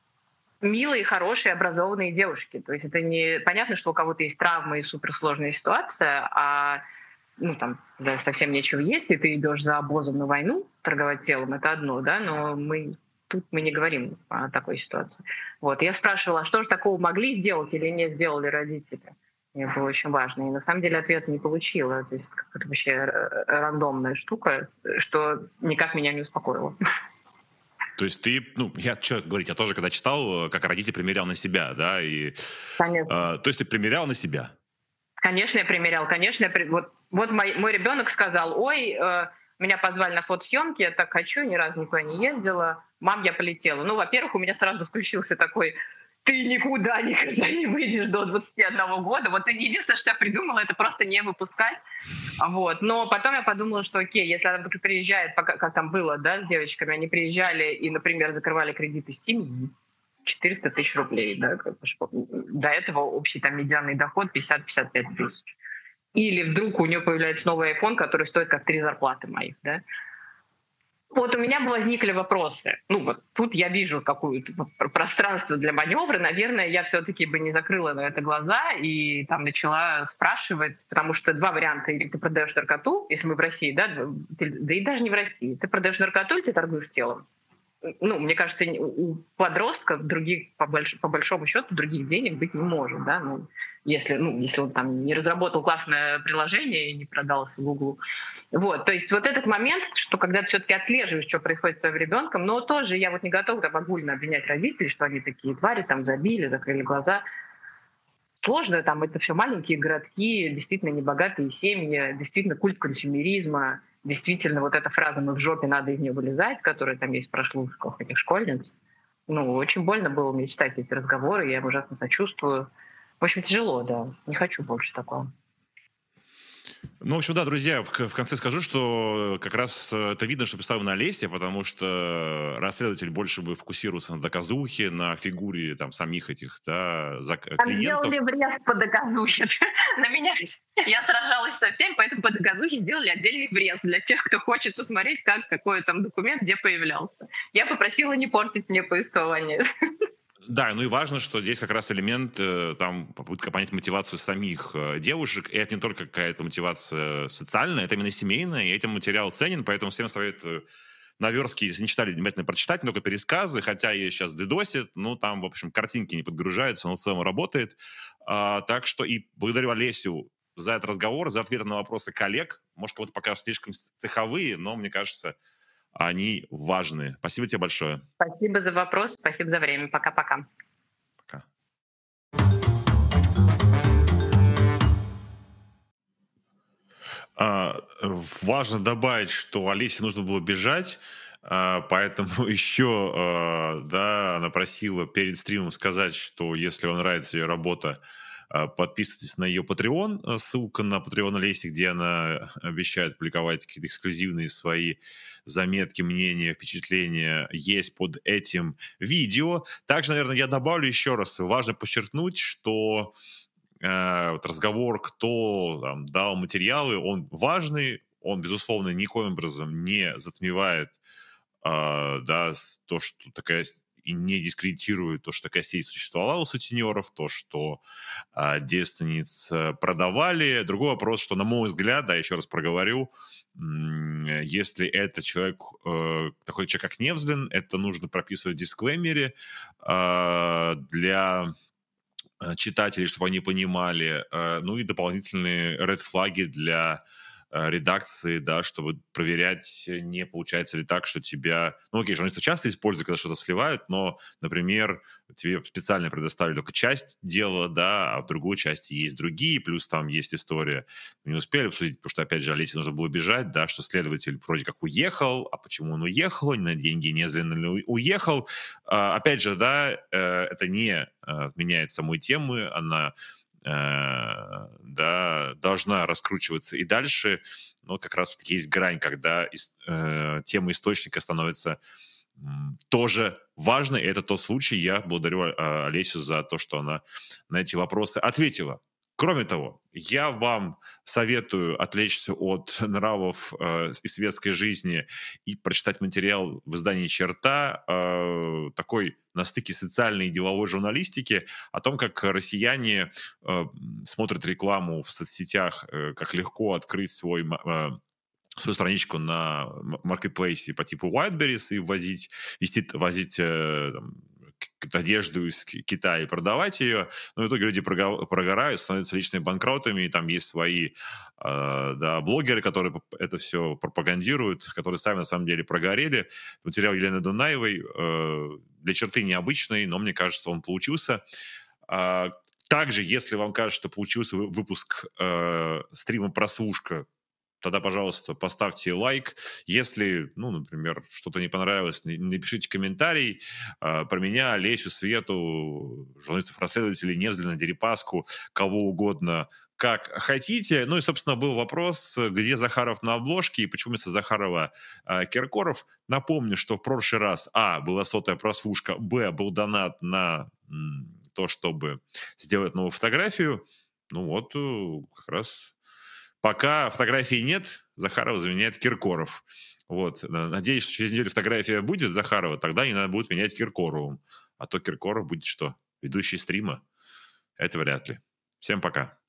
милые, хорошие, образованные девушки. То есть это не понятно, что у кого-то есть травмы и суперсложная ситуация, а ну, там, да, совсем нечего есть, и ты идешь за обозом на войну, торговать телом, это одно, да, но мы тут мы не говорим о такой ситуации. Вот. Я спрашивала, а что же такого могли сделать или не сделали родители? Мне было очень важно. И на самом деле ответа не получила. То есть это вообще рандомная штука, что никак меня не успокоило. То есть ты, ну, я что говорить, я тоже когда читал, как родитель примерял на себя, да, и... Конечно. Э, то есть ты примерял на себя? Конечно, я примерял, конечно. Я при... Вот, вот мой, мой ребенок сказал, ой, э, меня позвали на фотосъемки, я так хочу, ни разу никуда не ездила. Мам, я полетела. Ну, во-первых, у меня сразу включился такой... Ты никуда никогда не выйдешь до двадцати одного года. Вот единственное, что я придумала, это просто не выпускать. Вот. Но потом я подумала, что окей, если она приезжает, пока, как там было, да, с девочками, они приезжали и, например, закрывали кредиты семьи, четыреста тысяч рублей, да, до этого общий там медианный доход пятьдесят-пятьдесят пять тысяч. Или вдруг у нее появляется новый iPhone, который стоит как три зарплаты моих, да. Вот у меня возникли вопросы. Ну вот тут я вижу какое-то пространство для маневра. Наверное, я все-таки бы не закрыла на это глаза и там начала спрашивать, потому что два варианта. Или ты продаешь наркоту, если мы в России, да, ты, да и даже не в России. Ты продаешь наркоту или ты торгуешь телом? Ну, мне кажется, у подростков других, по, больш, по большому счету, других денег быть не может, да, ну, если, ну, если он там не разработал классное приложение и не продался в Google. Вот, то есть вот этот момент, что когда ты все-таки отслеживаешь, что происходит с твоим ребенком, но тоже я вот не готова так огульно обвинять родителей, что они такие твари, там забили, закрыли глаза. Сложно, там это все маленькие городки, действительно небогатые семьи, действительно культ консюмеризма, действительно вот эта фраза «мы в жопе, надо из нее вылезать», которая там есть в прослушках этих школьниц. Ну, очень больно было мне читать эти разговоры, я им ужасно сочувствую. В общем, тяжело, да. Не хочу больше такого. Ну, в общем, да, друзья, в, в конце скажу, что как раз это видно, что представлено на Лесе, потому что расследователь больше бы фокусировался на доказухе, на фигуре там самих этих, да, за, там клиентов. Сделали врез по доказухе. На меня я сражалась со всеми, поэтому по доказухе сделали отдельный врез для тех, кто хочет посмотреть, как какой там документ где появлялся. Я попросила не портить мне повествование. Да, ну и важно, что здесь как раз элемент, там, попытка понять мотивацию самих девушек, и это не только какая-то мотивация социальная, это именно семейная, и этим материал ценен, поэтому всем советую наверстки, если не читали, внимательно прочитать, не только пересказы, хотя ее сейчас дедосит, ну, там, в общем, картинки не подгружаются, но в целом работает. А, так что и благодарю Олесю за этот разговор, за ответы на вопросы коллег. Может, кого-то пока слишком цеховые, но, мне кажется, они важны. Спасибо тебе большое. Спасибо за вопрос, спасибо за время. Пока-пока. Пока. А, важно добавить, что Олесе нужно было бежать, а, поэтому еще а, да, она просила перед стримом сказать, что если вам нравится ее работа, Подписывайтесь на ее Patreon, ссылка на Patreon Олеси, где она обещает публиковать какие-то эксклюзивные свои заметки, мнения, впечатления, есть под этим видео. Также, наверное, я добавлю еще раз, важно подчеркнуть, что э, вот разговор, кто там, дал материалы, он важный, он, безусловно, никоим образом не затмевает э, да, то, что такая... и не дискредитирует то, что такая сеть существовала у сутенеров, то, что а, девственниц продавали. Другой вопрос, что, на мой взгляд, да, еще раз проговорю, если это человек, э, такой человек, как Невзлин, это нужно прописывать в дисклеймере э, для читателей, чтобы они понимали, э, ну и дополнительные ред-флаги для редакции, да, чтобы проверять, не получается ли так, что тебя... Ну, окей, журналисты часто используют, когда что-то сливают, но, например, тебе специально предоставили только часть дела, да, а в другой части есть другие, плюс там есть история, мы не успели обсудить, потому что, опять же, Олесе нужно было бежать, да, что следователь вроде как уехал, а почему он уехал, на деньги Невзлина ли уехал. А, опять же, да, это не отменяет самой темы, она... да, должна раскручиваться и дальше, но как раз вот есть грань, когда э, тема источника становится э, тоже важной, и это тот случай. Я благодарю э, Олесю за то, что она на эти вопросы ответила. Кроме того, я вам советую отвлечься от нравов э, и светской жизни и прочитать материал в издании «Черта», э, такой на стыке социальной и деловой журналистики, о том, как россияне э, смотрят рекламу в соцсетях, э, как легко открыть свой... Э, свою страничку на маркетплейсе по типу Wildberries и возить, вести, возить э, там, одежду из Китая и продавать ее, но в итоге люди прогорают, становятся личными банкротами, и там есть свои э, да, блогеры, которые это все пропагандируют, которые сами на самом деле прогорели. Материал Елены Дунаевой э, для «Черты» необычный, но мне кажется, он получился. А, также, если вам кажется, что получился выпуск э, стрима «Прослушка», тогда, пожалуйста, поставьте лайк. Если, ну, например, что-то не понравилось, напишите комментарий э, про меня, Олесю, Свету, журналистов-расследователей, Невзлина, Дерипаску, кого угодно, как хотите. Ну и, собственно, был вопрос, где Захаров на обложке и почему вместо Захарова э, Киркоров. Напомню, что в прошлый раз, а, была сотая прослушка, б, был донат на м, то, чтобы сделать новую фотографию. Ну вот, как раз... Пока фотографии нет, Захарова заменяет Киркоров. Вот. Надеюсь, что через неделю фотография будет Захарова, тогда не надо будет менять Киркоровым. А то Киркоров будет что? Ведущий стрима? Это вряд ли. Всем пока.